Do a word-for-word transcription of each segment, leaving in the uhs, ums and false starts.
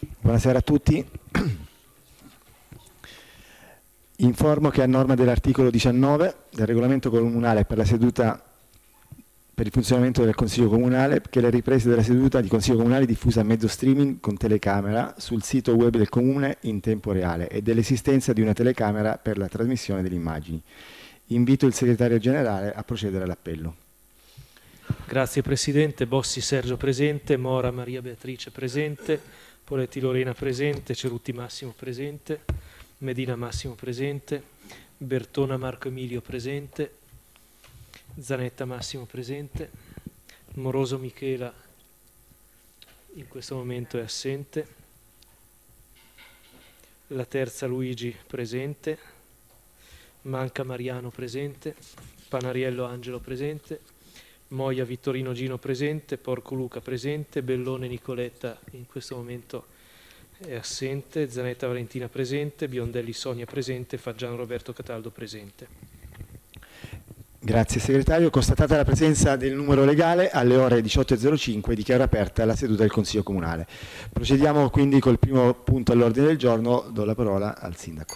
Buonasera a tutti. Informo che a norma dell'articolo diciannove del regolamento comunale per la seduta per il funzionamento del Consiglio Comunale, che le riprese della seduta di Consiglio Comunale diffusa a mezzo streaming con telecamera sul sito web del Comune in tempo reale e dell'esistenza di una telecamera per la trasmissione delle immagini. Invito il Segretario Generale a procedere all'appello. Grazie Presidente. Bossi Sergio presente, Mora Maria Beatrice presente, Poletti Lorena presente, Cerutti Massimo presente, Medina Massimo presente, Bertona Marco Emilio presente, Zanetta Massimo presente, Moroso Michela in questo momento è assente, La Terza Luigi presente, Manca Mariano presente, Panariello Angelo presente, Moia Vittorino Gino presente, Porco Luca presente, Bellone Nicoletta in questo momento è assente, Zanetta Valentina presente, Biondelli Sonia presente, Faggiano Roberto Cataldo presente. Grazie Segretario. Constatata la presenza del numero legale, alle ore diciotto e zero cinque dichiaro aperta la seduta del Consiglio Comunale. Procediamo quindi col primo punto all'ordine del giorno. Do la parola al Sindaco.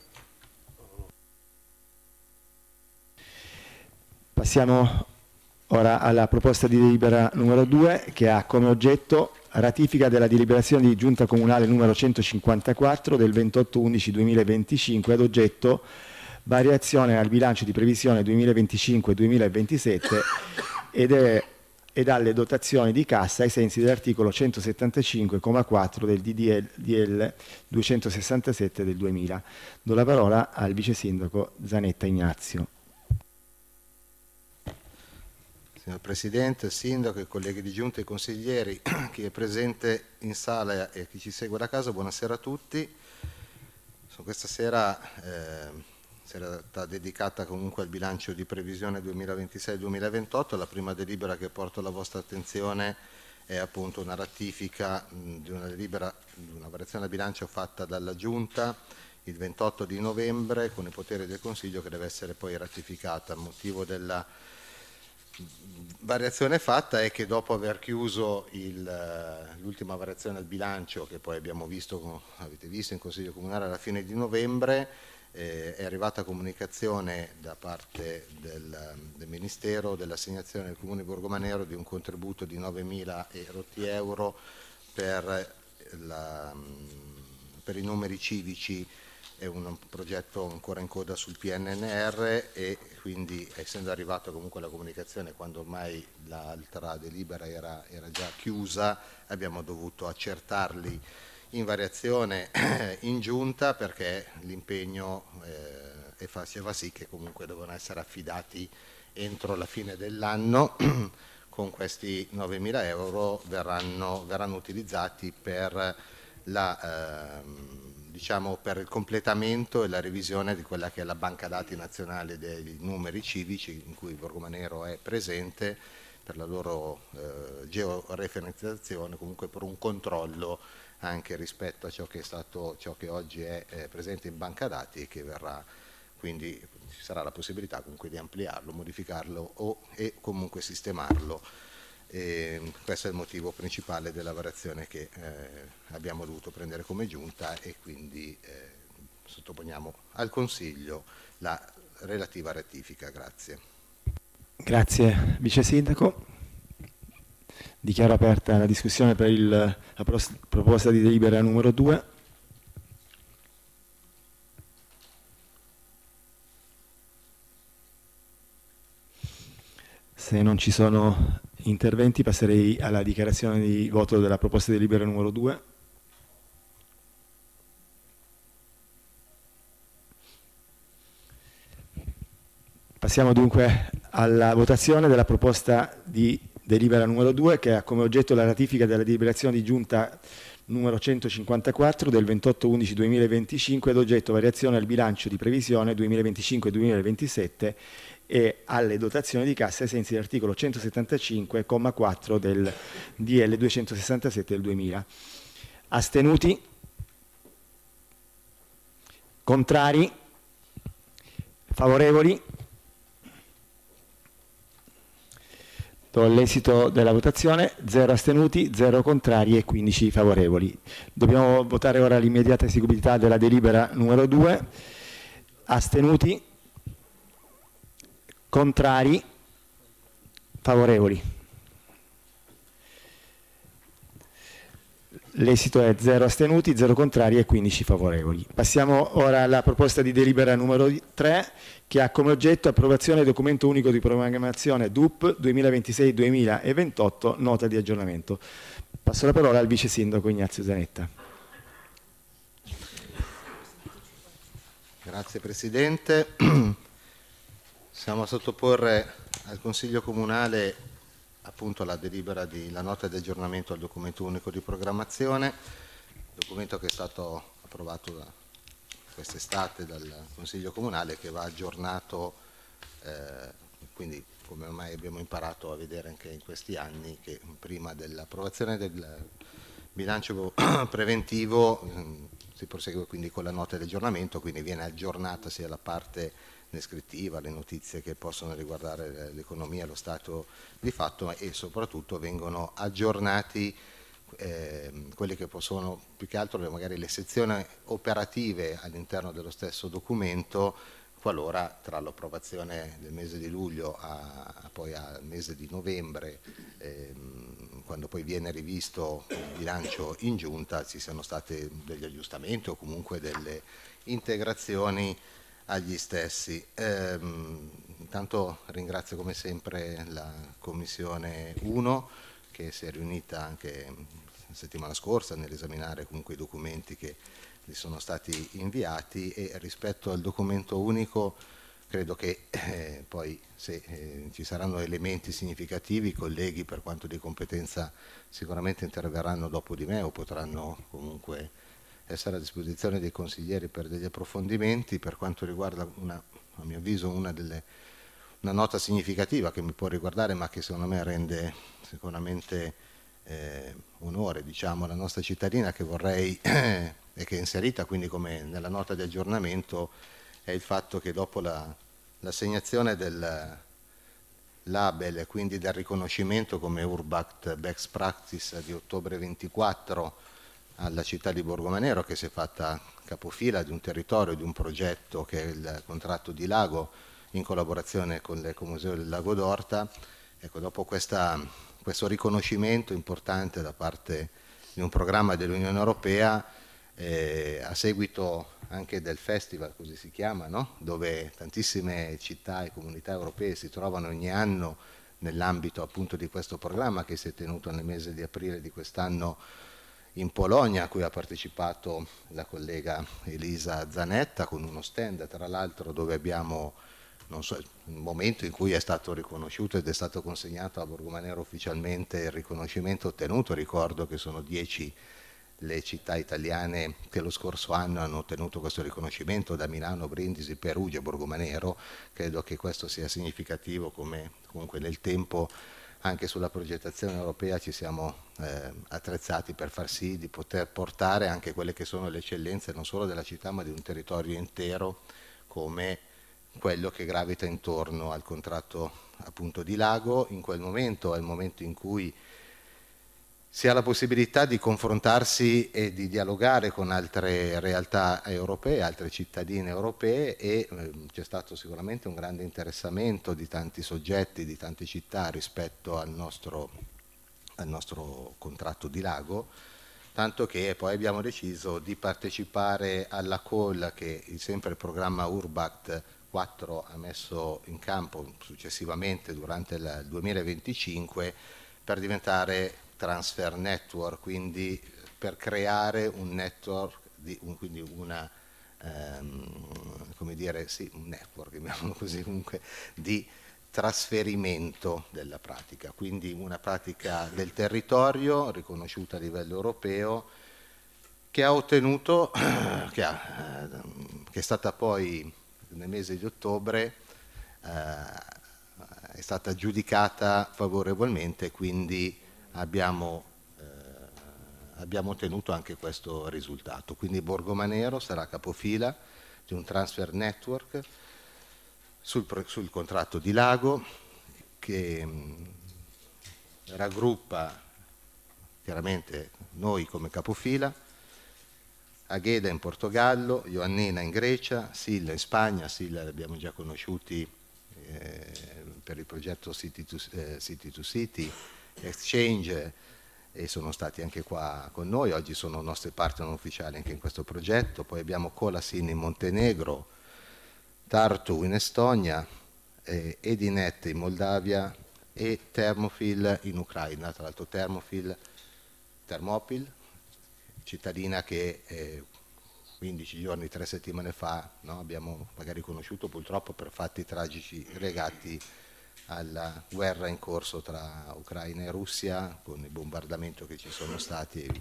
Passiamo ora alla proposta di delibera numero due, che ha come oggetto ratifica della deliberazione di Giunta Comunale numero centocinquantaquattro del ventotto undici duemilaventicinque ad oggetto variazione al bilancio di previsione duemilaventicinque duemilaventisette ed, è, ed alle dotazioni di cassa ai sensi dell'articolo centosettantacinque comma quattro del D D L duecentosessantasette del duemila. Do la parola al Vice Sindaco Zanetta Ignazio. Signor Presidente, Sindaco, i colleghi di Giunta e i consiglieri, chi è presente in sala e chi ci segue da casa, buonasera a tutti. So, questa sera eh, sarà dedicata comunque al bilancio di previsione duemilaventisei duemilaventotto. La prima delibera che porto alla vostra attenzione è appunto una ratifica mh, di una delibera, di una variazione al bilancio fatta dalla Giunta il ventotto di novembre con i poteri del Consiglio, che deve essere poi ratificata. Il motivo della variazione fatta è che dopo aver chiuso l'ultima variazione al bilancio, che poi abbiamo visto, avete visto in Consiglio Comunale alla fine di novembre, eh, è arrivata comunicazione da parte del, del Ministero dell'assegnazione del Comune di Borgomanero di un contributo di novemila euro per, la, per i numeri civici. È un progetto ancora in coda sul P N N R e quindi, essendo arrivata comunque la comunicazione quando ormai l'altra delibera era, era già chiusa, abbiamo dovuto accertarli in variazione in giunta, perché l'impegno eh, faceva sì che comunque dovevano essere affidati entro la fine dell'anno. Con questi novemila euro verranno, verranno utilizzati per la... Eh, diciamo per il completamento e la revisione di quella che è la banca dati nazionale dei numeri civici, in cui Borgomanero è presente, per la loro eh, georeferenziazione, comunque per un controllo anche rispetto a ciò che è stato, ciò che oggi è eh, presente in banca dati, e che verrà, quindi ci sarà la possibilità comunque di ampliarlo, modificarlo o, e comunque sistemarlo. E questo è il motivo principale della variazione che eh, abbiamo dovuto prendere come giunta, e quindi eh, sottoponiamo al Consiglio la relativa ratifica. Grazie. Grazie Vice Sindaco. Dichiaro aperta la discussione per il, la proposta di delibera numero due. Se non ci sono interventi, passerei alla dichiarazione di voto della proposta di delibera numero due. Passiamo dunque alla votazione della proposta di delibera numero due, che ha come oggetto la ratifica della deliberazione di Giunta numero centocinquantaquattro del ventotto undici duemilaventicinque ad oggetto variazione al bilancio di previsione duemilaventicinque duemilaventisette e alle dotazioni di cassa ai sensi dell'articolo centosettantacinque comma quattro del D L duecentosessantasette del duemila. Astenuti? Contrari? Favorevoli? Do l'esito della votazione: zero astenuti, zero contrari e quindici favorevoli. Dobbiamo votare ora l'immediata eseguibilità della delibera numero due. Astenuti, contrari, favorevoli. L'esito è zero astenuti, zero contrari e quindici favorevoli. Passiamo ora alla proposta di delibera numero tre, che ha come oggetto approvazione del documento unico di programmazione D U P duemilaventisei duemilaventotto, nota di aggiornamento. Passo la parola al vice sindaco Ignazio Zanetta. Grazie Presidente. Siamo a sottoporre al Consiglio Comunale appunto la delibera di la nota di aggiornamento al documento unico di programmazione, documento che è stato approvato da quest'estate dal Consiglio Comunale, che va aggiornato, eh, quindi come ormai abbiamo imparato a vedere anche in questi anni, che prima dell'approvazione del bilancio preventivo eh, si prosegue quindi con la nota di aggiornamento, quindi viene aggiornata sia la parte descrittiva, le notizie che possono riguardare l'economia, lo stato di fatto, e soprattutto vengono aggiornati eh, quelle che sono più che altro magari le sezioni operative all'interno dello stesso documento, qualora tra l'approvazione del mese di luglio a, a poi al mese di novembre, ehm, quando poi viene rivisto il bilancio in giunta, ci siano stati degli aggiustamenti o comunque delle integrazioni agli stessi. Ehm, intanto ringrazio come sempre la Commissione uno, che si è riunita anche la settimana scorsa nell'esaminare comunque i documenti che gli sono stati inviati, e rispetto al documento unico credo che eh, poi se eh, ci saranno elementi significativi, i colleghi per quanto di competenza sicuramente interverranno dopo di me o potranno comunque essere a disposizione dei consiglieri per degli approfondimenti. Per quanto riguarda, una, a mio avviso, una, delle, una nota significativa che mi può riguardare, ma che secondo me rende sicuramente eh, onore, diciamo, alla nostra cittadina, che vorrei eh, e che è inserita quindi come nella nota di aggiornamento, è il fatto che dopo la, l'assegnazione del label e quindi del riconoscimento come Urbact Best Practice di ottobre ventiquattro alla città di Borgomanero, che si è fatta capofila di un territorio, di un progetto che è il contratto di lago in collaborazione con l'Ecomuseo del Lago d'Orta. Ecco, dopo questa, questo riconoscimento importante da parte di un programma dell'Unione Europea, eh, a seguito anche del festival, così si chiama, no? Dove tantissime città e comunità europee si trovano ogni anno nell'ambito appunto di questo programma, che si è tenuto nel mese di aprile di quest'anno in Polonia, a cui ha partecipato la collega Elisa Zanetta con uno stand, tra l'altro, dove abbiamo, non so, un momento in cui è stato riconosciuto ed è stato consegnato a Borgomanero ufficialmente il riconoscimento ottenuto. Ricordo che sono dieci le città italiane che lo scorso anno hanno ottenuto questo riconoscimento, da Milano, Brindisi, Perugia, Borgomanero. Credo che questo sia significativo, come comunque nel tempo anche sulla progettazione europea ci siamo eh, attrezzati per far sì di poter portare anche quelle che sono le eccellenze non solo della città ma di un territorio intero, come quello che gravita intorno al contratto appunto di lago. In quel momento è il momento in cui si ha la possibilità di confrontarsi e di dialogare con altre realtà europee, altre cittadine europee, e eh, c'è stato sicuramente un grande interessamento di tanti soggetti, di tante città rispetto al nostro, al nostro contratto di lago, tanto che poi abbiamo deciso di partecipare alla call che sempre il programma Urbact quattro ha messo in campo successivamente durante il duemilaventicinque, per diventare transfer network, quindi per creare un network, di, un, quindi una, ehm, come dire, sì, un network, chiamiamolo così, comunque, di trasferimento della pratica, quindi una pratica del territorio riconosciuta a livello europeo, che ha ottenuto, che, ha, che è stata poi nel mese di ottobre, eh, è stata giudicata favorevolmente, quindi abbiamo, eh, abbiamo ottenuto anche questo risultato. Quindi Borgomanero sarà capofila di un transfer network sul, sul contratto di lago, che raggruppa chiaramente noi come capofila, Agheda in Portogallo, Ioannina in Grecia, Silla in Spagna. Silla li abbiamo già conosciuti eh, per il progetto City to, eh, City to City, Exchange, e sono stati anche qua con noi, oggi sono nostri partner ufficiali anche in questo progetto. Poi abbiamo Colasin in Montenegro, Tartu in Estonia, eh, Edinet in Moldavia e Thermofil in Ucraina. Tra l'altro Thermofil, Thermopil, cittadina che eh, quindici giorni, tre settimane fa, no, abbiamo magari conosciuto purtroppo per fatti tragici legati alla guerra in corso tra Ucraina e Russia, con il bombardamento che ci sono stati e via.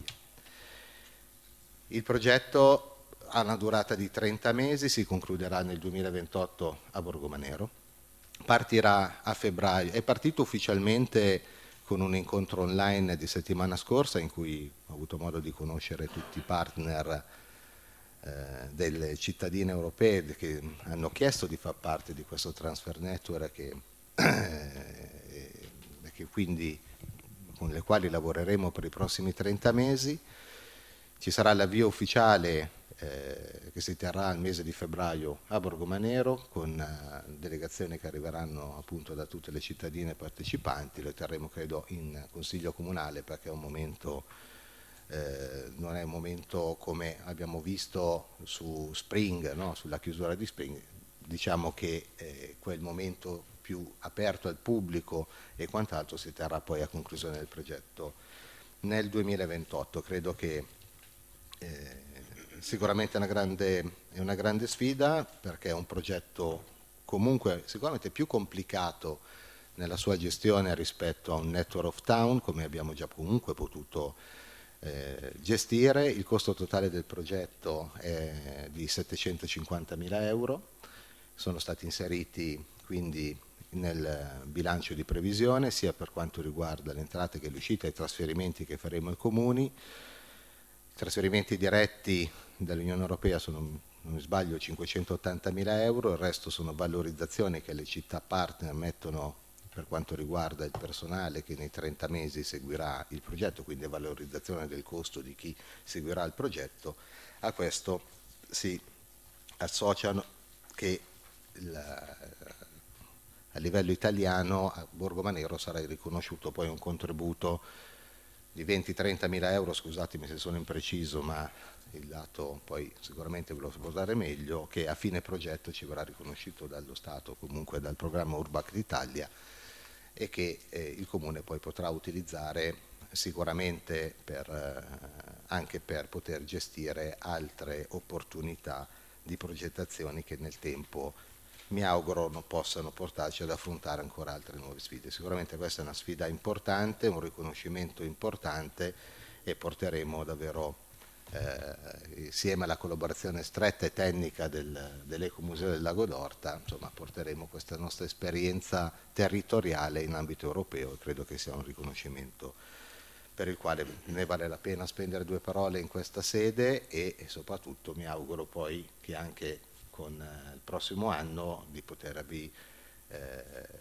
Il progetto ha una durata di trenta mesi, si concluderà nel duemilaventotto a Borgomanero, partirà a febbraio, è partito ufficialmente con un incontro online di settimana scorsa in cui ho avuto modo di conoscere tutti i partner eh, delle cittadine europee che hanno chiesto di far parte di questo transfer network che che quindi con le quali lavoreremo per i prossimi trenta mesi. Ci sarà l'avvio ufficiale eh, che si terrà il mese di febbraio a Borgomanero con uh, delegazioni che arriveranno appunto da tutte le cittadine partecipanti. Lo terremo credo in consiglio comunale perché è un momento eh, non è un momento come abbiamo visto su Spring, no? Sulla chiusura di Spring. Diciamo che eh, quel momento più aperto al pubblico e quant'altro si terrà poi a conclusione del progetto nel duemilaventotto. Credo che eh, sicuramente è una, grande, è una grande sfida perché è un progetto comunque sicuramente più complicato nella sua gestione rispetto a un network of town come abbiamo già comunque potuto eh, gestire. Il costo totale del progetto è di settecentocinquantamila euro, sono stati inseriti quindi nel bilancio di previsione sia per quanto riguarda le entrate che le uscite e i trasferimenti che faremo ai comuni. I trasferimenti diretti dall'Unione Europea sono, non mi sbaglio, cinquecentottantamila euro, il resto sono valorizzazioni che le città partner mettono per quanto riguarda il personale che nei trenta mesi seguirà il progetto, quindi valorizzazione del costo di chi seguirà il progetto. A questo si associano che la, a livello italiano a Borgomanero sarà riconosciuto poi un contributo di venti trentamila euro, scusatemi se sono impreciso, ma il dato poi sicuramente ve lo so dare meglio, che a fine progetto ci verrà riconosciuto dallo Stato, comunque dal programma Urbact d'Italia, e che eh, il Comune poi potrà utilizzare sicuramente per, eh, anche per poter gestire altre opportunità di progettazioni che nel tempo mi auguro non possano portarci ad affrontare ancora altre nuove sfide. Sicuramente questa è una sfida importante, un riconoscimento importante e porteremo davvero eh, insieme alla collaborazione stretta e tecnica del, dell'Ecomuseo del Lago d'Orta, insomma porteremo questa nostra esperienza territoriale in ambito europeo e credo che sia un riconoscimento per il quale ne vale la pena spendere due parole in questa sede e, e soprattutto mi auguro poi che anche con eh, il prossimo anno di potervi eh,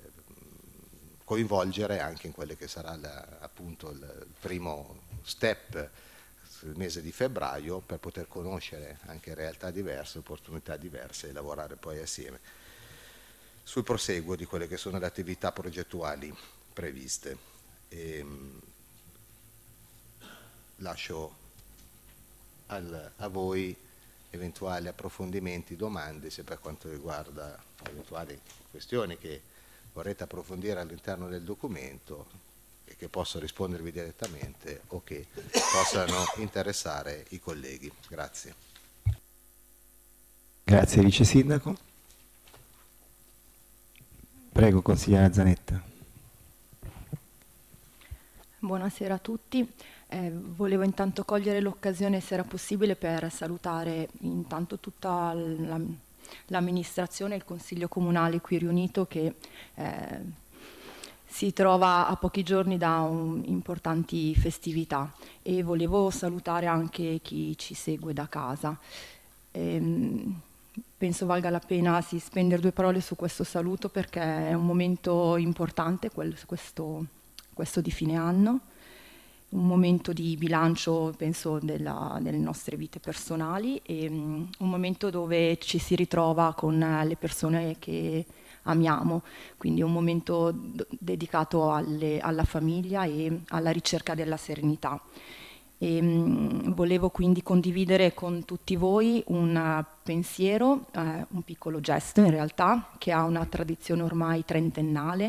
coinvolgere anche in quelle che sarà la, appunto il, il primo step il mese di febbraio per poter conoscere anche realtà diverse, opportunità diverse e lavorare poi assieme sul proseguo di quelle che sono le attività progettuali previste. E, lascio al, a voi eventuali approfondimenti, domande sia per quanto riguarda eventuali questioni che vorrete approfondire all'interno del documento e che posso rispondervi direttamente o che possano interessare i colleghi. Grazie. Grazie Vice Sindaco. Prego consigliera Zanetta. Buonasera a tutti. Eh, volevo intanto cogliere l'occasione, se era possibile, per salutare intanto tutta la, l'amministrazione e il Consiglio Comunale qui riunito che eh, si trova a pochi giorni da un, importanti festività e volevo salutare anche chi ci segue da casa. Ehm, penso valga la pena sì, spendere due parole su questo saluto perché è un momento importante quel, questo questo di fine anno, un momento di bilancio, penso, della, delle nostre vite personali e um, un momento dove ci si ritrova con le persone che amiamo, quindi un momento d- dedicato alle, alla famiglia e alla ricerca della serenità. E, um, volevo quindi condividere con tutti voi un uh, pensiero, uh, un piccolo gesto in realtà, che ha una tradizione ormai trentennale.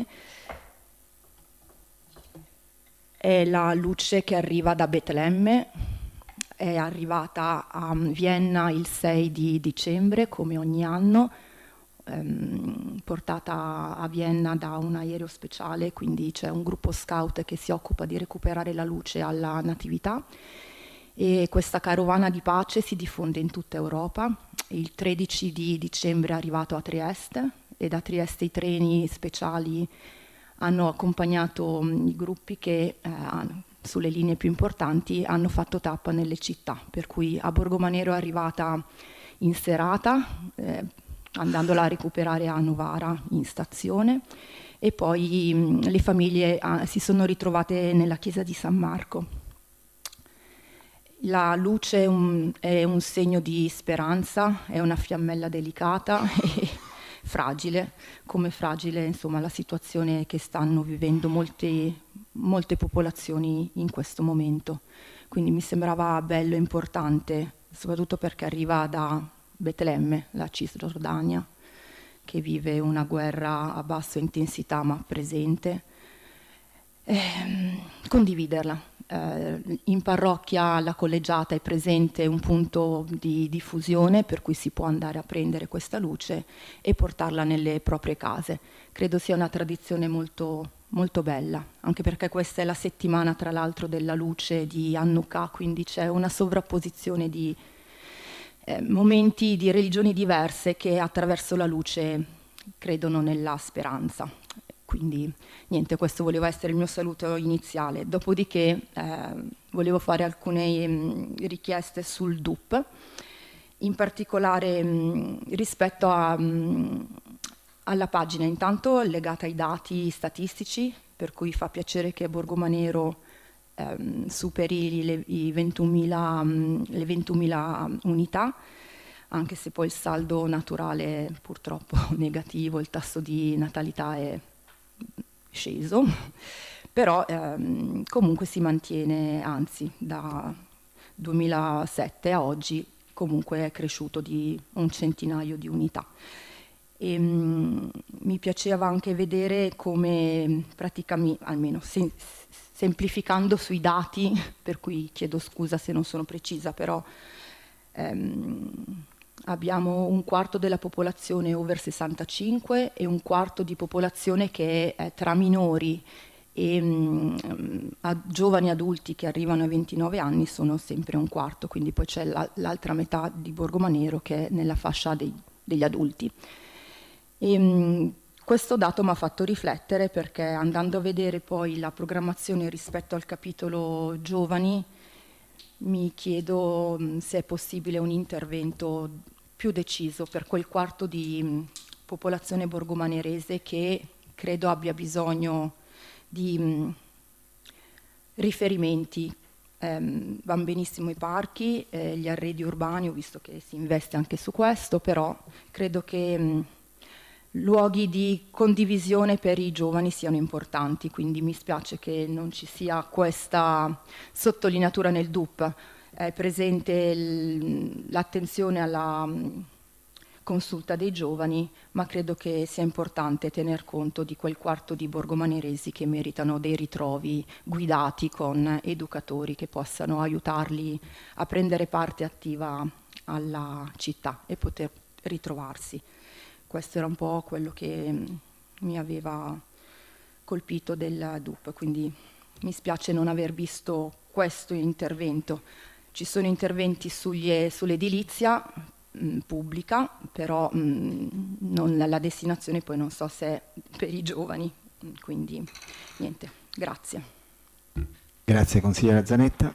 È la luce che arriva da Betlemme, è arrivata a Vienna il sei di dicembre, come ogni anno, ehm, portata a Vienna da un aereo speciale, quindi c'è un gruppo scout che si occupa di recuperare la luce alla Natività. E questa carovana di pace si diffonde in tutta Europa. Il tredici di dicembre è arrivato a Trieste e da Trieste i treni speciali hanno accompagnato i gruppi che eh, sulle linee più importanti hanno fatto tappa nelle città, per cui a Borgomanero è arrivata in serata, eh, andandola a recuperare a Novara in stazione, e poi mh, le famiglie ah, si sono ritrovate nella chiesa di San Marco. La luce è un, è un segno di speranza, è una fiammella delicata e fragile, come fragile insomma la situazione che stanno vivendo molte, molte popolazioni in questo momento. Quindi mi sembrava bello e importante, soprattutto perché arriva da Betlemme, la Cisgiordania, che vive una guerra a bassa intensità ma presente, eh, condividerla. Eh, in parrocchia la collegiata è presente un punto di diffusione per cui si può andare a prendere questa luce e portarla nelle proprie case. Credo sia una tradizione molto, molto bella, anche perché questa è la settimana tra l'altro della luce di Hanukkah, quindi c'è una sovrapposizione di eh, momenti di religioni diverse che attraverso la luce credono nella speranza. Quindi niente, questo voleva essere il mio saluto iniziale. Dopodiché eh, volevo fare alcune mh, richieste sul D U P, in particolare mh, rispetto a, mh, alla pagina, intanto legata ai dati statistici, per cui fa piacere che Borgomanero ehm, superi le, i ventunomila, mh, le ventunomila unità, anche se poi il saldo naturale è purtroppo negativo, il tasso di natalità è sceso, però ehm, comunque si mantiene, anzi da duemilasette a oggi comunque è cresciuto di un centinaio di unità. E, mh, mi piaceva anche vedere come praticamente, almeno sem- semplificando sui dati, per cui chiedo scusa se non sono precisa, però ehm, abbiamo un quarto della popolazione over sessantacinque e un quarto di popolazione che è tra minori e mh, a giovani adulti che arrivano ai ventinove anni sono sempre un quarto, quindi poi c'è la, l'altra metà di Borgomanero che è nella fascia dei, degli adulti. E, mh, questo dato mi ha fatto riflettere perché andando a vedere poi la programmazione rispetto al capitolo giovani mi chiedo mh, se è possibile un intervento più deciso per quel quarto di mh, popolazione borgomanerese che credo abbia bisogno di mh, riferimenti. Eh, vanno benissimo i parchi, eh, gli arredi urbani, ho visto che si investe anche su questo, però credo che mh, luoghi di condivisione per i giovani siano importanti, quindi mi spiace che non ci sia questa sottolineatura nel D U P. È presente l'attenzione alla mh, consulta dei giovani, ma credo che sia importante tener conto di quel quarto di borgomaneresi che meritano dei ritrovi guidati con educatori che possano aiutarli a prendere parte attiva alla città e poter ritrovarsi. Questo era un po' quello che mh, mi aveva colpito del D U P, quindi mi spiace non aver visto questo intervento. Ci sono interventi sugli, sull'edilizia mh, pubblica, però mh, non, la destinazione poi non so se è per i giovani, quindi niente, grazie. Grazie consigliera Zanetta.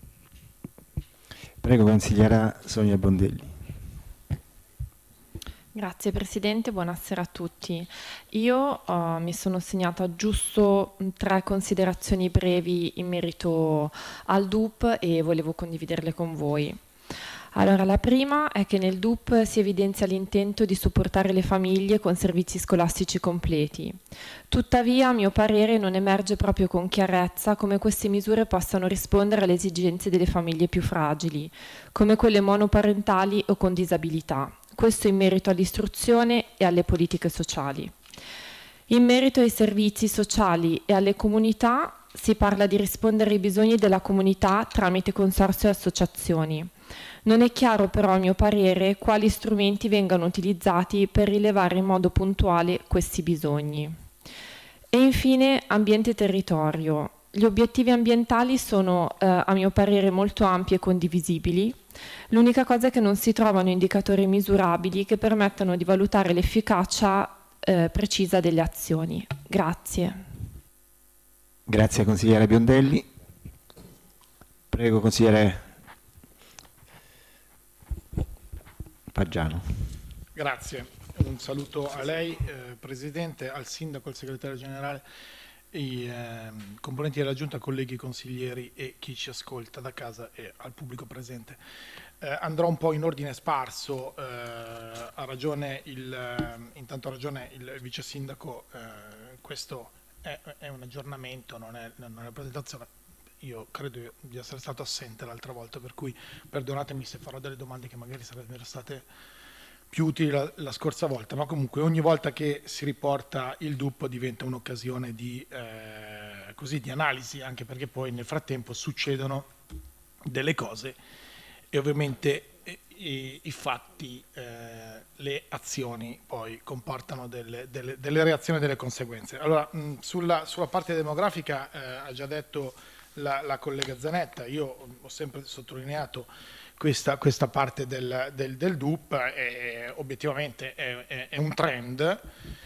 Prego consigliera Sonia Bondelli. Grazie Presidente, buonasera a tutti. Io uh, mi sono segnata giusto tre considerazioni brevi in merito al D U P e volevo condividerle con voi. Allora, la prima è che nel D U P si evidenzia l'intento di supportare le famiglie con servizi scolastici completi. Tuttavia, a mio parere, non emerge proprio con chiarezza come queste misure possano rispondere alle esigenze delle famiglie più fragili, come quelle monoparentali o con disabilità. Questo in merito all'istruzione e alle politiche sociali. In merito ai servizi sociali e alle comunità, si parla di rispondere ai bisogni della comunità tramite consorzi e associazioni. Non è chiaro però, a mio parere, quali strumenti vengano utilizzati per rilevare in modo puntuale questi bisogni. E infine, ambiente e territorio. Gli obiettivi ambientali sono, eh, a mio parere, molto ampi e condivisibili. L'unica cosa è che non si trovano indicatori misurabili che permettano di valutare l'efficacia eh, precisa delle azioni. Grazie. Grazie consigliere Biondelli. Prego consigliere Paggiano. Grazie, un saluto a lei eh, Presidente, al Sindaco, al Segretario Generale, i eh, componenti della Giunta, colleghi consiglieri e chi ci ascolta da casa e al pubblico presente. Eh, andrò un po' in ordine sparso, eh, ha ragione il, eh, intanto ha ragione il Vice Sindaco, eh, questo è, è un aggiornamento, non è, non è una presentazione. Io credo di essere stato assente l'altra volta, per cui perdonatemi se farò delle domande che magari sarebbero state più utili la, la scorsa volta, ma comunque ogni volta che si riporta il D U P diventa un'occasione di, eh, così, di analisi, anche perché poi nel frattempo succedono delle cose e ovviamente i, i fatti, eh, le azioni poi comportano delle, delle, delle reazioni e delle conseguenze. Allora, mh, sulla, sulla parte demografica eh, ha già detto La, la collega Zanetta, io ho sempre sottolineato questa, questa parte del, del, del D U P, e obiettivamente è, è, è un trend,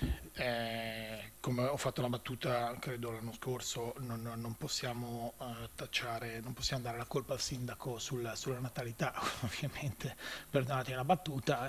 eh, come ho fatto la battuta credo l'anno scorso, non, non possiamo uh, tacciare, non possiamo dare la colpa al sindaco sul, sulla natalità, ovviamente, perdonatemi la battuta.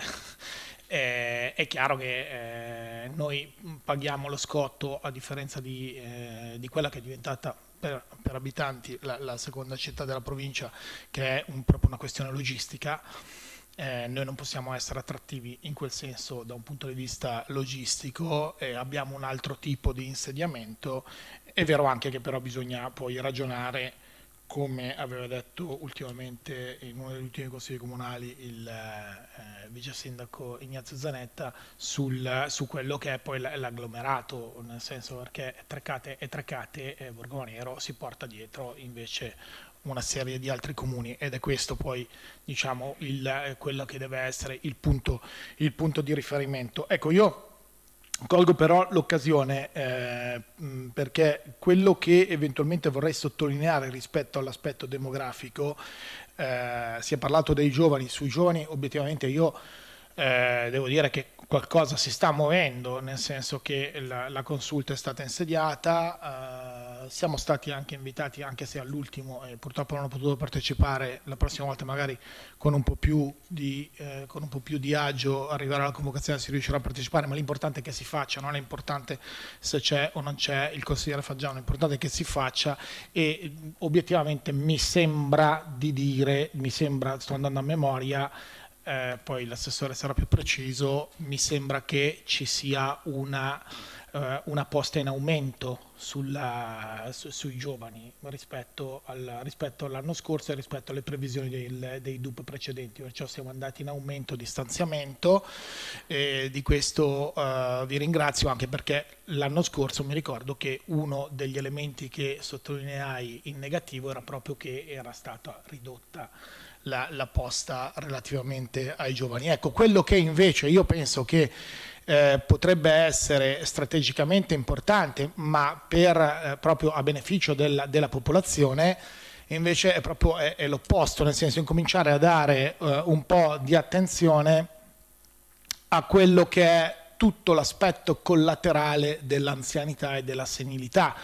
Eh, è chiaro che eh, noi paghiamo lo scotto, a differenza di, eh, di quella che è diventata per, per abitanti la, la seconda città della provincia, che è un, proprio una questione logistica. Eh, noi non possiamo essere attrattivi in quel senso da un punto di vista logistico, eh, abbiamo un altro tipo di insediamento. È vero anche che però bisogna poi ragionare, come aveva detto ultimamente in uno degli ultimi consigli comunali il eh, vice sindaco Ignazio Zanetta, sul, su quello che è poi l'agglomerato, nel senso perché Trecate e Trecate e Borgomanero si porta dietro invece una serie di altri comuni, ed è questo poi, diciamo, il, quello che deve essere il punto, il punto di riferimento. Ecco, io colgo però l'occasione eh, perché quello che eventualmente vorrei sottolineare rispetto all'aspetto demografico, eh, si è parlato dei giovani. Sui giovani obiettivamente io eh, devo dire che qualcosa si sta muovendo, nel senso che la, la consulta è stata insediata, eh, siamo stati anche invitati, anche se all'ultimo e eh, purtroppo non ho potuto partecipare, la prossima volta magari con un po' più di, eh, con un po' più di agio arriverà alla convocazione, si riuscirà a partecipare, ma l'importante è che si faccia, non è importante se c'è o non c'è il consigliere Faggiano, l'importante è che si faccia. E obiettivamente mi sembra di dire, mi sembra, sto andando a memoria, Eh, poi l'assessore sarà più preciso, mi sembra che ci sia una, eh, una posta in aumento sulla, su, sui giovani rispetto, al, rispetto all'anno scorso e rispetto alle previsioni del, dei D U P precedenti, perciò siamo andati in aumento di stanziamento, e di questo eh, vi ringrazio, anche perché l'anno scorso mi ricordo che uno degli elementi che sottolineai in negativo era proprio che era stata ridotta La, la posta relativamente ai giovani. Ecco, quello che invece io penso che eh, potrebbe essere strategicamente importante, ma per, eh, proprio a beneficio della, della popolazione, invece è proprio è, è l'opposto, nel senso incominciare a dare eh, un po' di attenzione a quello che è tutto l'aspetto collaterale dell'anzianità e della senilità.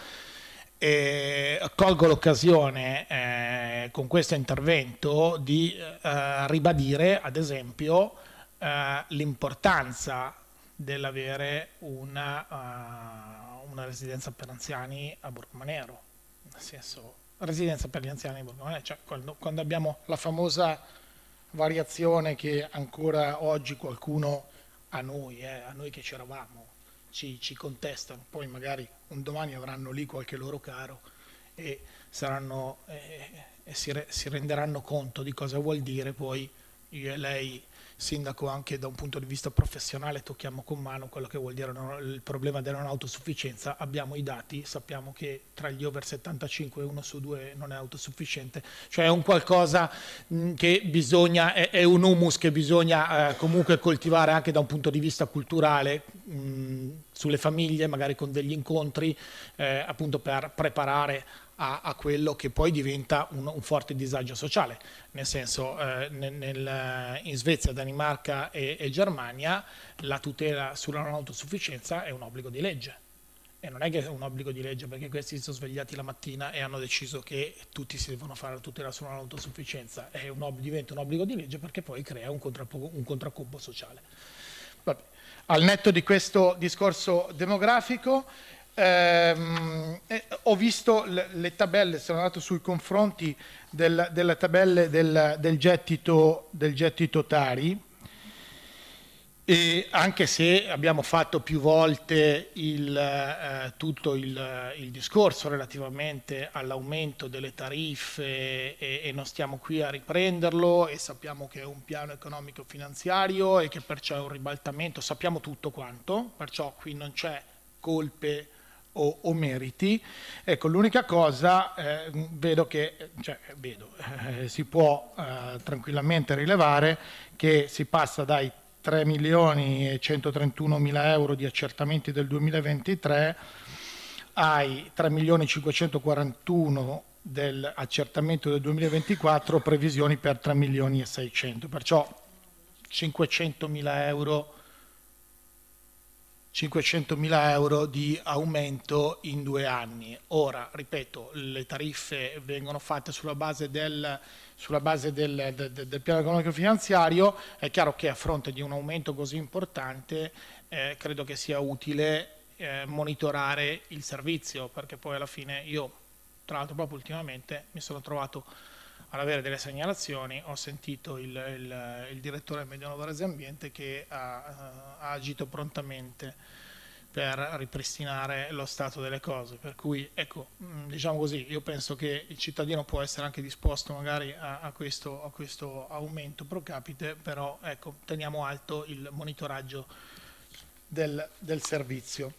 E colgo l'occasione eh, con questo intervento di eh, ribadire, ad esempio, eh, l'importanza dell'avere una, uh, una residenza per anziani a Borgomanero, nel senso, residenza per gli anziani a Borgomanero, cioè quando, quando abbiamo la famosa variazione che ancora oggi qualcuno a noi, eh, a noi che c'eravamo, ci, ci contestano, poi magari un domani avranno lì qualche loro caro e, saranno, eh, e si, re, si renderanno conto di cosa vuol dire. Poi io e lei, sindaco, anche da un punto di vista professionale tocchiamo con mano quello che vuol dire il problema della non autosufficienza. Abbiamo i dati, sappiamo che tra gli over settantacinque uno su due non è autosufficiente, cioè è un qualcosa che bisogna, è, è un humus che bisogna eh, comunque coltivare anche da un punto di vista culturale mh, sulle famiglie, magari con degli incontri eh, appunto per preparare A, a quello che poi diventa un, un forte disagio sociale, nel senso eh, nel, nel, in Svezia, Danimarca e, e Germania la tutela sulla non autosufficienza è un obbligo di legge, e non è che è un obbligo di legge perché questi si sono svegliati la mattina e hanno deciso che tutti si devono fare la tutela sulla non autosufficienza, è un ob- diventa un obbligo di legge perché poi crea un, contrappo- un contraccombo sociale. Vabbè. Al netto di questo discorso demografico, Ehm, eh, ho visto le, le tabelle, sono andato sui confronti del, delle tabelle del, del, gettito, del gettito Tari, e anche se abbiamo fatto più volte il, eh, tutto il, il discorso relativamente all'aumento delle tariffe e, e non stiamo qui a riprenderlo, e sappiamo che è un piano economico finanziario e che perciò è un ribaltamento, sappiamo tutto quanto, perciò qui non c'è colpe O, o meriti. Ecco, l'unica cosa eh, vedo che cioè, vedo, eh, si può eh, tranquillamente rilevare che si passa dai tre milioni e centotrentuno mila euro di accertamenti del duemilaventitré ai tre milioni cinquecentoquarantuno del accertamento del duemilaventiquattro, previsioni per tre milioni e seicento, perciò cinquecentomila euro cinquecentomila euro di aumento in due anni. Ora, ripeto, le tariffe vengono fatte sulla base del, sulla base del, del, del piano economico finanziario. È chiaro che a fronte di un aumento così importante eh, credo che sia utile eh, monitorare il servizio, perché poi alla fine io, tra l'altro proprio ultimamente, mi sono trovato ad avere delle segnalazioni, ho sentito il, il, il direttore Mediano Varese Ambiente che ha, ha agito prontamente per ripristinare lo stato delle cose, per cui ecco, diciamo così, io penso che il cittadino può essere anche disposto magari a, a, questo, a questo aumento pro capite, però ecco, teniamo alto il monitoraggio del, del servizio.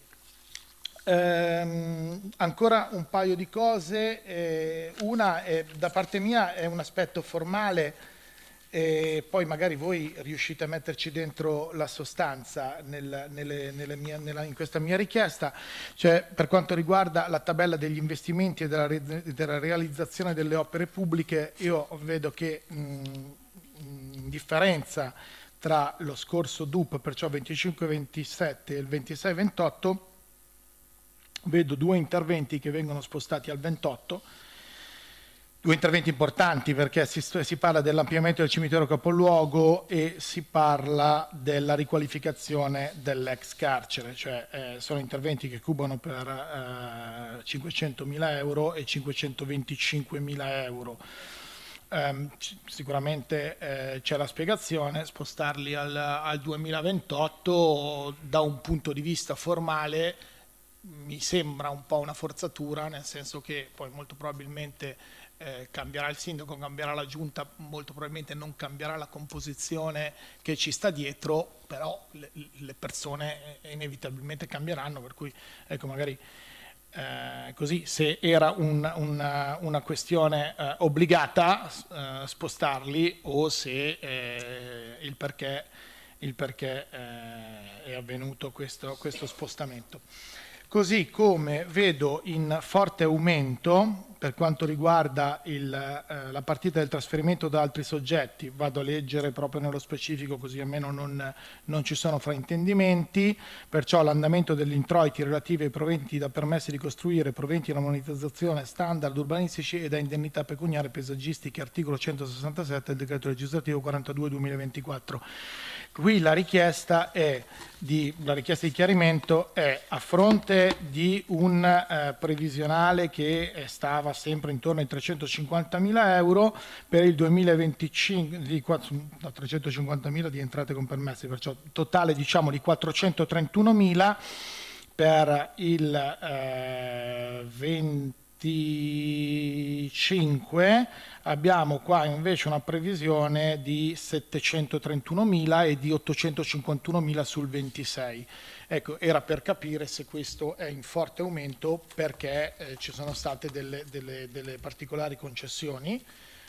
Eh, ancora un paio di cose, eh, una è, da parte mia è un aspetto formale, e poi magari voi riuscite a metterci dentro la sostanza nel, nelle, nelle mie, nella, in questa mia richiesta, cioè per quanto riguarda la tabella degli investimenti e della, della realizzazione delle opere pubbliche. Io vedo che mh, in differenza tra lo scorso D U P, perciò venticinque ventisette e il ventisei ventotto, vedo due interventi che vengono spostati al ventotto, due interventi importanti perché si, si parla dell'ampliamento del cimitero capoluogo e si parla della riqualificazione dell'ex carcere, cioè eh, sono interventi che cubano per eh, cinquecentomila euro e cinquecentoventicinquemila euro. Eh, sicuramente eh, c'è la spiegazione, spostarli al, al duemilaventotto da un punto di vista formale mi sembra un po' una forzatura, nel senso che poi molto probabilmente eh, cambierà il sindaco, cambierà la giunta, molto probabilmente non cambierà la composizione che ci sta dietro, però le, le persone inevitabilmente cambieranno, per cui ecco, magari eh, così se era un, una, una questione eh, obbligata eh, spostarli, o se eh, il perché, il perché eh, è avvenuto questo, questo spostamento. Così come vedo in forte aumento per quanto riguarda il, eh, la partita del trasferimento da altri soggetti, vado a leggere proprio nello specifico così almeno non, non ci sono fraintendimenti, perciò l'andamento degli introiti relativi ai proventi da permessi di costruire, proventi da monetizzazione standard urbanistici e da indennità pecuniarie paesaggistiche, articolo centosessantasette del decreto legislativo quarantadue duemilaventiquattro. Qui la richiesta, è di, la richiesta di chiarimento è a fronte di un eh, previsionale che stava sempre intorno ai trecentocinquantamila euro per il duemilaventicinque, di, no, trecentocinquantamila di entrate con permessi, perciò totale diciamo di quattrocentotrentunomila per il eh, venticinque. Abbiamo qua invece una previsione di settecentotrentunomila e di ottocentocinquantunomila sul ventisei. Ecco, era per capire se questo è in forte aumento perché eh, ci sono state delle, delle, delle particolari concessioni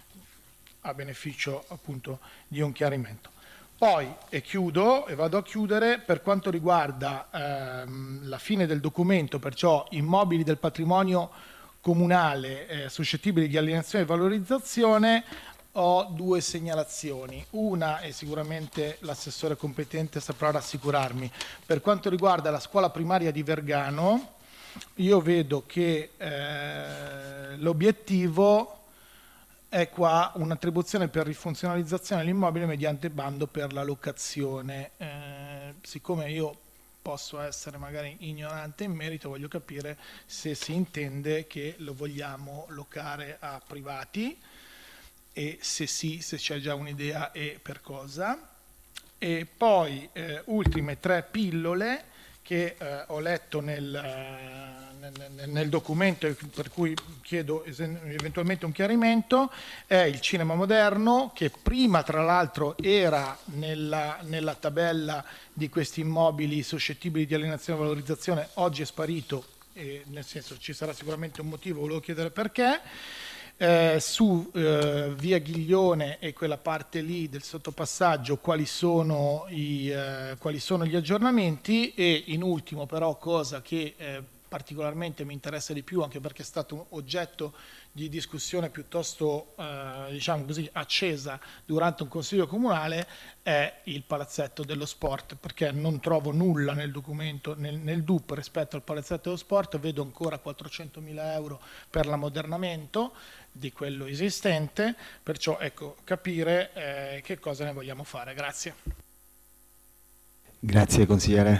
a beneficio appunto di un chiarimento. Poi, e chiudo, e vado a chiudere, per quanto riguarda ehm, la fine del documento, perciò immobili del patrimonio comunale eh, suscettibili di alienazione e valorizzazione, ho due segnalazioni. Una, e sicuramente l'assessore competente saprà rassicurarmi, per quanto riguarda la scuola primaria di Vergano, io vedo che eh, l'obiettivo è qua un'attribuzione per rifunzionalizzazione dell'immobile mediante bando per la locazione. Eh, siccome io posso essere magari ignorante in merito, voglio capire se si intende che lo vogliamo locare a privati e se sì, se c'è già un'idea e per cosa. E poi eh, ultime tre pillole che eh, ho letto nel, eh, nel, nel documento e per cui chiedo eventualmente un chiarimento, è il cinema moderno, che prima tra l'altro era nella, nella tabella di questi immobili suscettibili di alienazione e valorizzazione, oggi è sparito, eh, nel senso ci sarà sicuramente un motivo, volevo chiedere perché. Eh, su eh, via Ghiglione e quella parte lì del sottopassaggio quali sono, i, eh, quali sono gli aggiornamenti, e in ultimo però cosa che eh, particolarmente mi interessa di più anche perché è stato un oggetto di discussione piuttosto eh, diciamo così accesa durante un consiglio comunale, è il palazzetto dello sport, perché non trovo nulla nel documento, nel, nel D U P rispetto al palazzetto dello sport, vedo ancora quattrocentomila euro per l'ammodernamento di quello esistente, perciò ecco capire eh, che cosa ne vogliamo fare. Grazie. Grazie consigliere.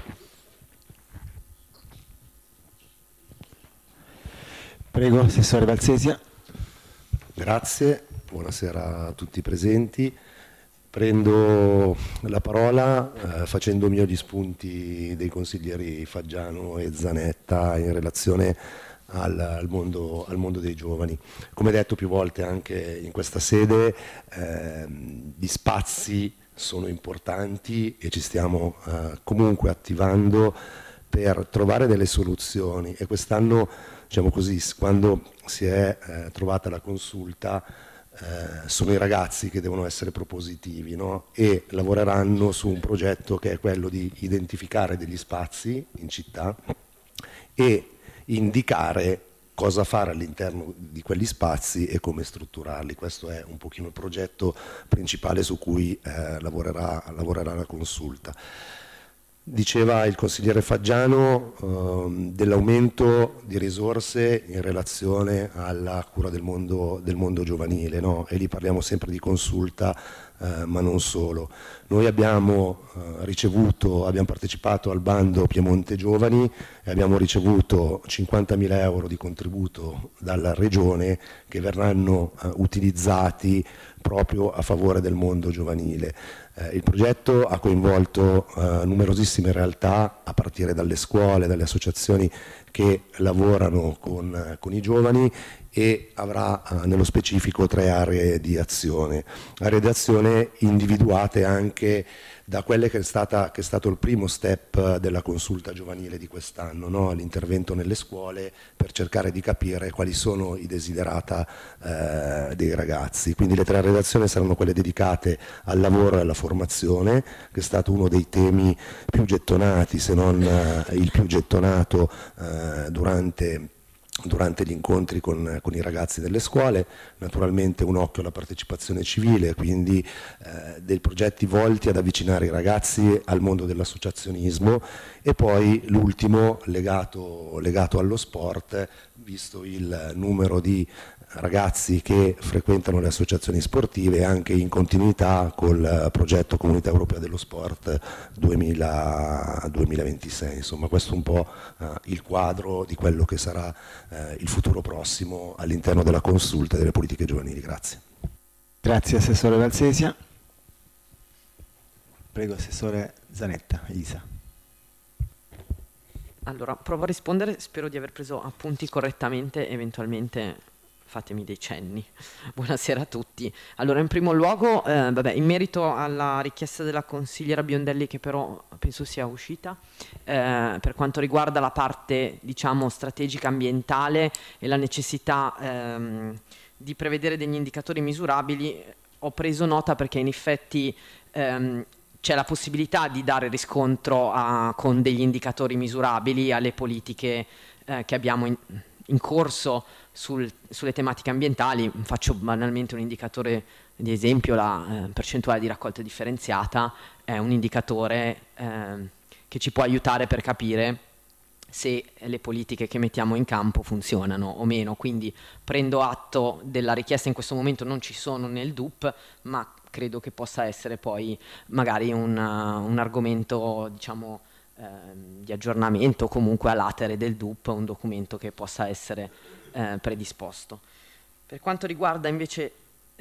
Prego, assessore Valsesia. Grazie, buonasera a tutti i presenti. Prendo la parola eh, facendo mio gli spunti dei consiglieri Faggiano e Zanetta in relazione al, al, mondo, al mondo dei giovani. Come detto più volte anche in questa sede, eh, gli spazi sono importanti e ci stiamo eh, comunque attivando per trovare delle soluzioni, e quest'anno, diciamo così, quando si è eh, trovata la consulta, eh, sono i ragazzi che devono essere propositivi, no? E lavoreranno su un progetto che è quello di identificare degli spazi in città e indicare cosa fare all'interno di quegli spazi e come strutturarli. Questo è un pochino il progetto principale su cui eh, lavorerà, lavorerà la consulta. Diceva il consigliere Faggiano eh, dell'aumento di risorse in relazione alla cura del mondo, del mondo giovanile, no? E lì parliamo sempre di consulta, eh, ma non solo. Noi abbiamo eh, ricevuto, abbiamo partecipato al bando Piemonte Giovani e abbiamo ricevuto cinquantamila euro di contributo dalla Regione che verranno eh, utilizzati proprio a favore del mondo giovanile. Eh, il progetto ha coinvolto eh, numerosissime realtà, a partire dalle scuole, dalle associazioni che lavorano con, con i giovani, e avrà eh, nello specifico tre aree di azione, aree di azione individuate anche da quelle che è, stata, che è stato il primo step della consulta giovanile di quest'anno, no? L'intervento nelle scuole per cercare di capire quali sono i desiderata eh, dei ragazzi. Quindi le tre aree di azione saranno quelle dedicate al lavoro e alla formazione, che è stato uno dei temi più gettonati, se non eh, il più gettonato eh, durante durante gli incontri con, con i ragazzi delle scuole. Naturalmente un occhio alla partecipazione civile, quindi eh, dei progetti volti ad avvicinare i ragazzi al mondo dell'associazionismo, e poi l'ultimo legato, legato allo sport, visto il numero di ragazzi che frequentano le associazioni sportive, anche in continuità col progetto Comunità Europea dello Sport duemila, duemilaventisei. Insomma, questo è un po' eh, il quadro di quello che sarà eh, il futuro prossimo all'interno della consulta delle politiche giovanili. Grazie. Grazie Assessore Valsesia. Prego Assessore Zanetta, Elisa. Allora, provo a rispondere, spero di aver preso appunti correttamente, eventualmente fatemi dei cenni. Buonasera a tutti. Allora, in primo luogo, eh, vabbè, in merito alla richiesta della consigliera Biondelli, che però penso sia uscita, eh, per quanto riguarda la parte, diciamo, strategica ambientale e la necessità ehm, di prevedere degli indicatori misurabili, ho preso nota perché in effetti ehm, c'è la possibilità di dare riscontro a, con degli indicatori misurabili alle politiche eh, che abbiamo in, in corso sul, sulle tematiche ambientali. Faccio banalmente un indicatore di esempio: la eh, percentuale di raccolta differenziata è un indicatore eh, che ci può aiutare per capire se le politiche che mettiamo in campo funzionano o meno. Quindi prendo atto della richiesta, in questo momento non ci sono nel D U P, ma credo che possa essere poi magari un, uh, un argomento, diciamo, eh, di aggiornamento, o comunque a latere del D U P, un documento che possa essere eh, predisposto. Per quanto riguarda invece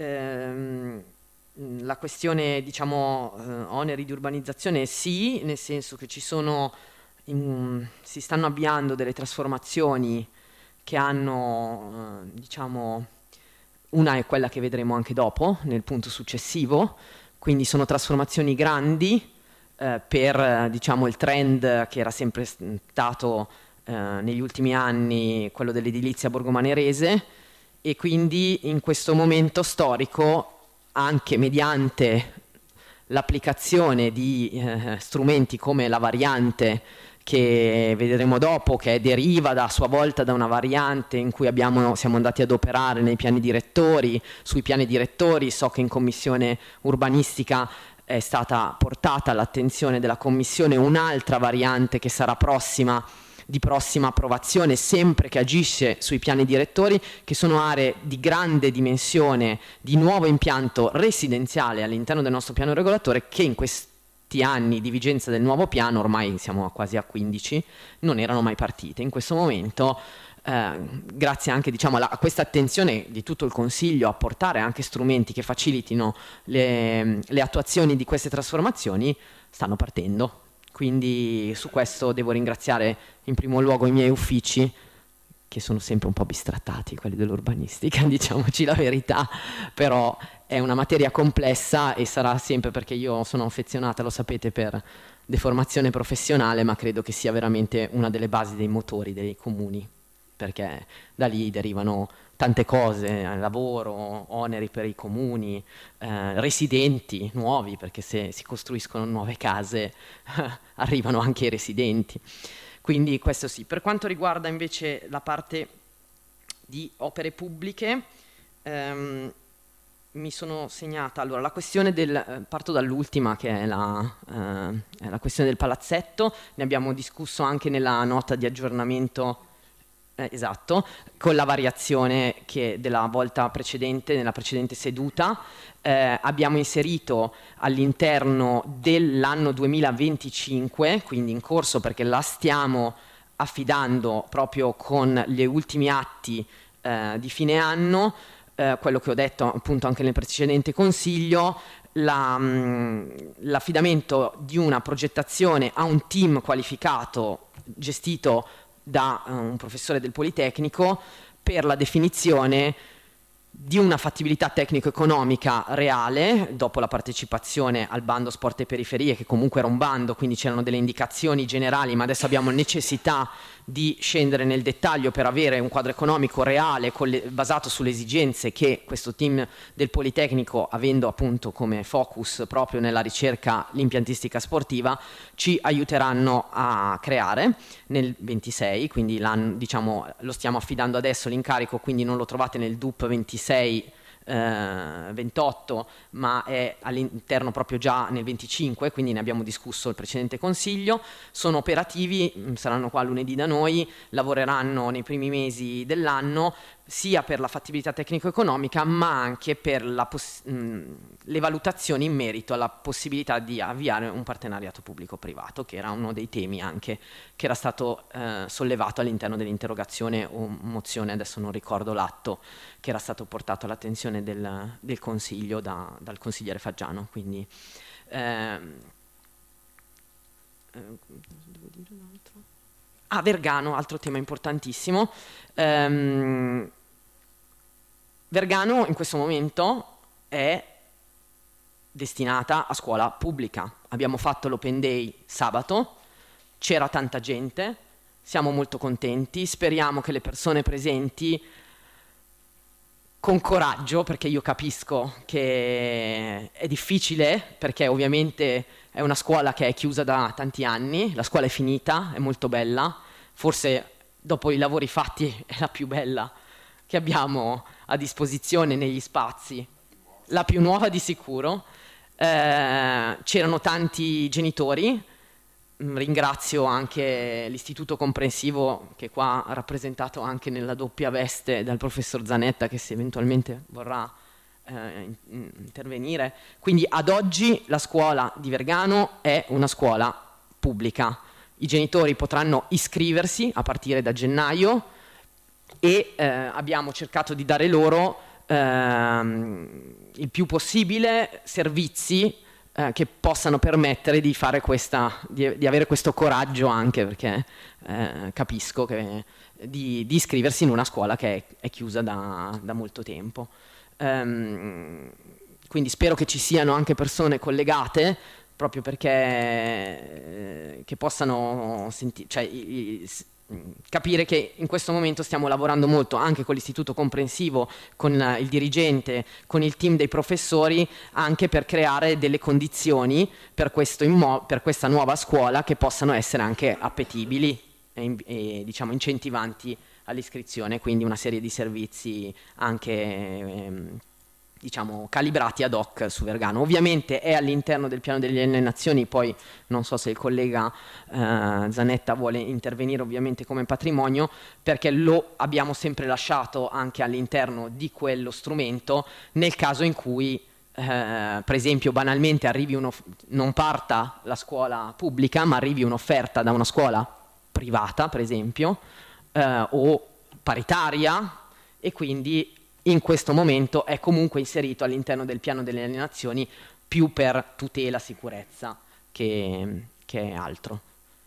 ehm, la questione, diciamo, eh, oneri di urbanizzazione, sì, nel senso che ci sono, in, si stanno avviando delle trasformazioni che hanno, eh, diciamo, una è quella che vedremo anche dopo, nel punto successivo, quindi sono trasformazioni grandi eh, per eh, diciamo, il trend che era sempre stato eh, negli ultimi anni, quello dell'edilizia borgomanerese, e quindi in questo momento storico, anche mediante l'applicazione di eh, strumenti come la variante, che vedremo dopo, che deriva da, a sua volta da una variante in cui abbiamo, siamo andati ad operare nei piani direttori. Sui piani direttori so che in commissione urbanistica è stata portata all'attenzione della commissione un'altra variante che sarà prossima, di prossima approvazione, sempre che agisce sui piani direttori, che sono aree di grande dimensione, di nuovo impianto residenziale all'interno del nostro piano regolatore, che in questo anni di vigenza del nuovo piano, ormai siamo quasi a quindici, non erano mai partite. In questo momento, eh, grazie anche, diciamo, alla, a questa attenzione di tutto il Consiglio a portare anche strumenti che facilitino le, le attuazioni di queste trasformazioni, stanno partendo. Quindi su questo devo ringraziare in primo luogo i miei uffici, che sono sempre un po' bistrattati, quelli dell'urbanistica, diciamoci la verità, però è una materia complessa e sarà sempre, perché io sono affezionata, lo sapete, per deformazione professionale, ma credo che sia veramente una delle basi dei motori dei comuni, perché da lì derivano tante cose, lavoro, oneri per i comuni, eh, residenti nuovi, perché se si costruiscono nuove case arrivano anche i residenti. Quindi questo sì. Per quanto riguarda invece la parte di opere pubbliche, ehm, mi sono segnata, allora, la questione del, eh, parto dall'ultima, che è la, eh, è la questione del palazzetto. Ne abbiamo discusso anche nella nota di aggiornamento, eh, esatto, con la variazione che della volta precedente, nella precedente seduta. Eh, abbiamo inserito all'interno dell'anno duemilaventicinque, quindi in corso, perché la stiamo affidando proprio con gli ultimi atti eh, di fine anno, eh, quello che ho detto appunto anche nel precedente consiglio, la, mh, l'affidamento di una progettazione a un team qualificato gestito da uh, un professore del Politecnico per la definizione di una fattibilità tecnico-economica reale, dopo la partecipazione al bando Sport e Periferie, che comunque era un bando, quindi c'erano delle indicazioni generali, ma adesso abbiamo necessità di scendere nel dettaglio per avere un quadro economico reale le, basato sulle esigenze che questo team del Politecnico, avendo appunto come focus proprio nella ricerca l'impiantistica sportiva, ci aiuteranno a creare nel ventisei, quindi diciamo, lo stiamo affidando adesso l'incarico, quindi non lo trovate nel D U P ventisei ventotto, ma è all'interno proprio già nel venticinque, quindi ne abbiamo discusso il precedente consiglio. Sono operativi, saranno qua lunedì da noi, lavoreranno nei primi mesi dell'anno sia per la fattibilità tecnico-economica, ma anche per la mh, le valutazioni in merito alla possibilità di avviare un partenariato pubblico-privato, che era uno dei temi anche che era stato eh, sollevato all'interno dell'interrogazione o mozione, adesso non ricordo l'atto, che era stato portato all'attenzione del, del Consiglio da, dal consigliere Faggiano. Quindi, ehm, eh, devo dire un altro? Ah, Vergano, altro tema importantissimo. Ehm, Vergano in questo momento è destinata a scuola pubblica. Abbiamo fatto l'Open Day sabato, c'era tanta gente, siamo molto contenti, speriamo che le persone presenti con coraggio, perché io capisco che è difficile, perché ovviamente è una scuola che è chiusa da tanti anni, la scuola è finita, è molto bella, forse dopo i lavori fatti è la più bella che abbiamo a disposizione negli spazi, la più nuova di sicuro. Eh, c'erano tanti genitori, ringrazio anche l'Istituto Comprensivo, che è qua rappresentato anche nella doppia veste dal professor Zanetta, che se eventualmente vorrà eh, intervenire. Quindi ad oggi la scuola di Vergano è una scuola pubblica. I genitori potranno iscriversi a partire da gennaio e eh, abbiamo cercato di dare loro ehm, il più possibile servizi eh, che possano permettere di fare questa, di, di avere questo coraggio, anche perché eh, capisco che di, di iscriversi in una scuola che è, è chiusa da, da molto tempo. Um, quindi spero che ci siano anche persone collegate, proprio perché eh, che possano senti- cioè, i, i, capire che in questo momento stiamo lavorando molto anche con l'Istituto Comprensivo, con il dirigente, con il team dei professori, anche per creare delle condizioni per, questo immo- per questa nuova scuola che possano essere anche appetibili e, e diciamo incentivanti all'iscrizione, quindi una serie di servizi anche ehm, diciamo calibrati ad hoc su Vergano. Ovviamente è all'interno del piano delle alienazioni, poi non so se il collega eh, Zanetta vuole intervenire ovviamente come patrimonio, perché lo abbiamo sempre lasciato anche all'interno di quello strumento nel caso in cui eh, per esempio banalmente arrivi uno, non parta la scuola pubblica ma arrivi un'offerta da una scuola privata per esempio eh, o paritaria, e quindi in questo momento è comunque inserito all'interno del piano delle alienazioni più per tutela e sicurezza che, che altro.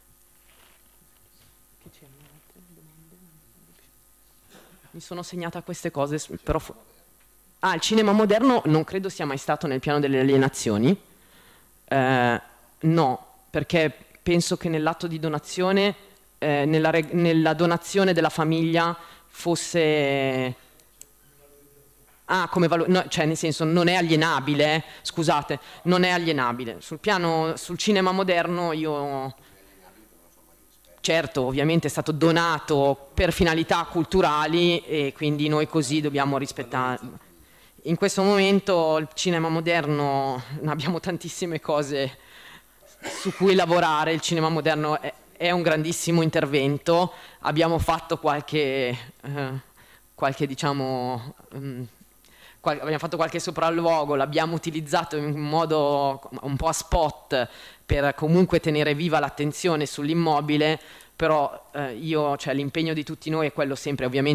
Mi sono segnata queste cose, però... Ah, il cinema moderno non credo sia mai stato nel piano delle alienazioni. Eh, no, perché penso che nell'atto di donazione, eh, nella, reg- nella donazione della famiglia fosse... Ah, come valo- no, cioè nel senso non è alienabile, eh? Scusate, non è alienabile. Sul piano, sul cinema moderno io... Certo, ovviamente è stato donato per finalità culturali e quindi noi così dobbiamo rispettare. In questo momento il cinema moderno, abbiamo tantissime cose su cui lavorare, il cinema moderno è, è un grandissimo intervento, abbiamo fatto qualche, eh, qualche diciamo... Um, abbiamo fatto qualche sopralluogo, l'abbiamo utilizzato in modo un po' a spot per comunque tenere viva l'attenzione sull'immobile, però eh, io, cioè, l'impegno di tutti noi è quello sempre, ovviamente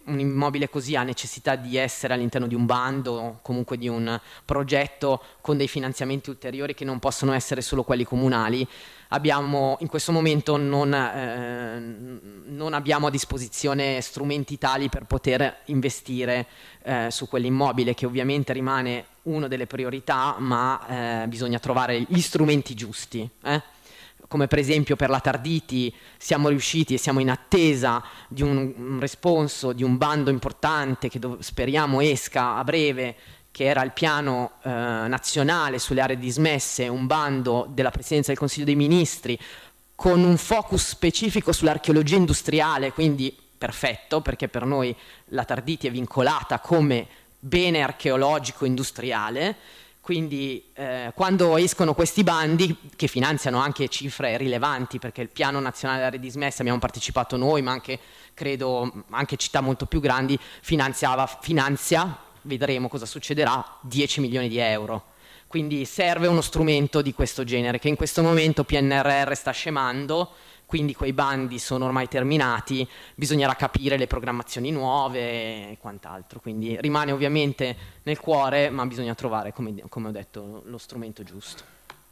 un immobile così ha necessità di essere all'interno di un bando o comunque di un progetto con dei finanziamenti ulteriori che non possono essere solo quelli comunali. Abbiamo, in questo momento non, eh, non abbiamo a disposizione strumenti tali per poter investire eh, su quell'immobile, che ovviamente rimane una delle priorità, ma eh, bisogna trovare gli strumenti giusti. Eh? Come per esempio per la Tarditi siamo riusciti e siamo in attesa di un, un responso, di un bando importante che speriamo esca a breve, che era il piano eh, nazionale sulle aree dismesse, un bando della Presidenza del Consiglio dei Ministri con un focus specifico sull'archeologia industriale, quindi perfetto, perché per noi la Tarditi è vincolata come bene archeologico industriale. Quindi eh, quando escono questi bandi, che finanziano anche cifre rilevanti, perché il piano nazionale delle aree dismesse abbiamo partecipato noi, ma anche credo anche città molto più grandi, finanziava, finanzia, vedremo cosa succederà, dieci milioni di euro. Quindi serve uno strumento di questo genere, che in questo momento P N R R sta scemando, quindi quei bandi sono ormai terminati, bisognerà capire le programmazioni nuove e quant'altro. Quindi rimane ovviamente nel cuore, ma bisogna trovare, come, come ho detto, lo strumento giusto.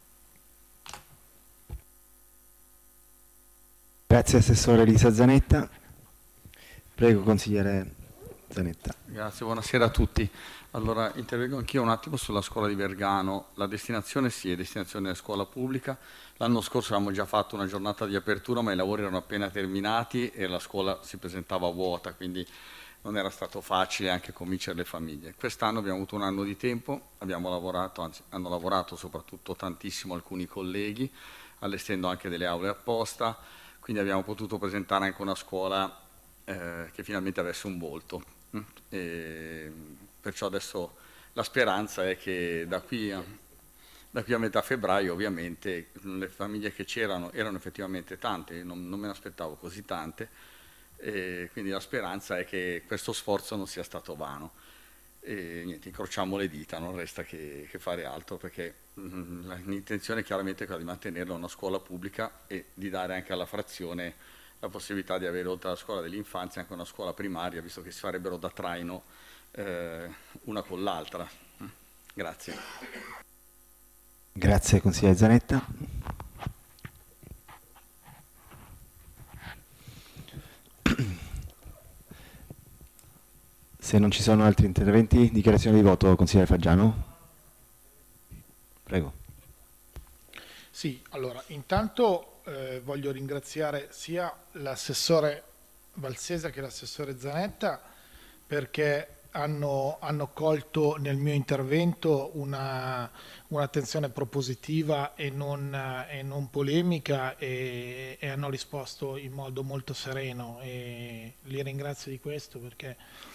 Grazie Assessore Elisa Zanetta. Prego consigliere Zanetta. Grazie, buonasera a tutti. Allora intervengo anch'io un attimo sulla scuola di Vergano. La destinazione sì, è destinazione scuola pubblica. L'anno scorso avevamo già fatto una giornata di apertura, ma i lavori erano appena terminati e la scuola si presentava vuota, quindi non era stato facile anche convincere le famiglie. Quest'anno abbiamo avuto un anno di tempo, abbiamo lavorato, anzi hanno lavorato soprattutto tantissimo alcuni colleghi, allestendo anche delle aule apposta, quindi abbiamo potuto presentare anche una scuola eh, che finalmente avesse un volto. E perciò adesso la speranza è che da qui a, da qui a metà febbraio ovviamente le famiglie che c'erano erano effettivamente tante, non, non me ne aspettavo così tante, e quindi la speranza è che questo sforzo non sia stato vano. E niente, incrociamo le dita, non resta che, che fare altro, perché mh, l'intenzione è chiaramente quella di mantenerla una scuola pubblica e di dare anche alla frazione la possibilità di avere, oltre alla scuola dell'infanzia, anche una scuola primaria, visto che si farebbero da traino eh, una con l'altra. Grazie. Grazie consigliere Zanetta. Se non ci sono altri interventi, dichiarazione di voto, consigliere Faggiano. Prego. Sì, allora, intanto eh, voglio ringraziare sia l'assessore Valsesa che l'assessore Zanetta, perché hanno, hanno colto nel mio intervento una, un'attenzione propositiva e non, e non polemica, e, e hanno risposto in modo molto sereno, e li ringrazio di questo, perché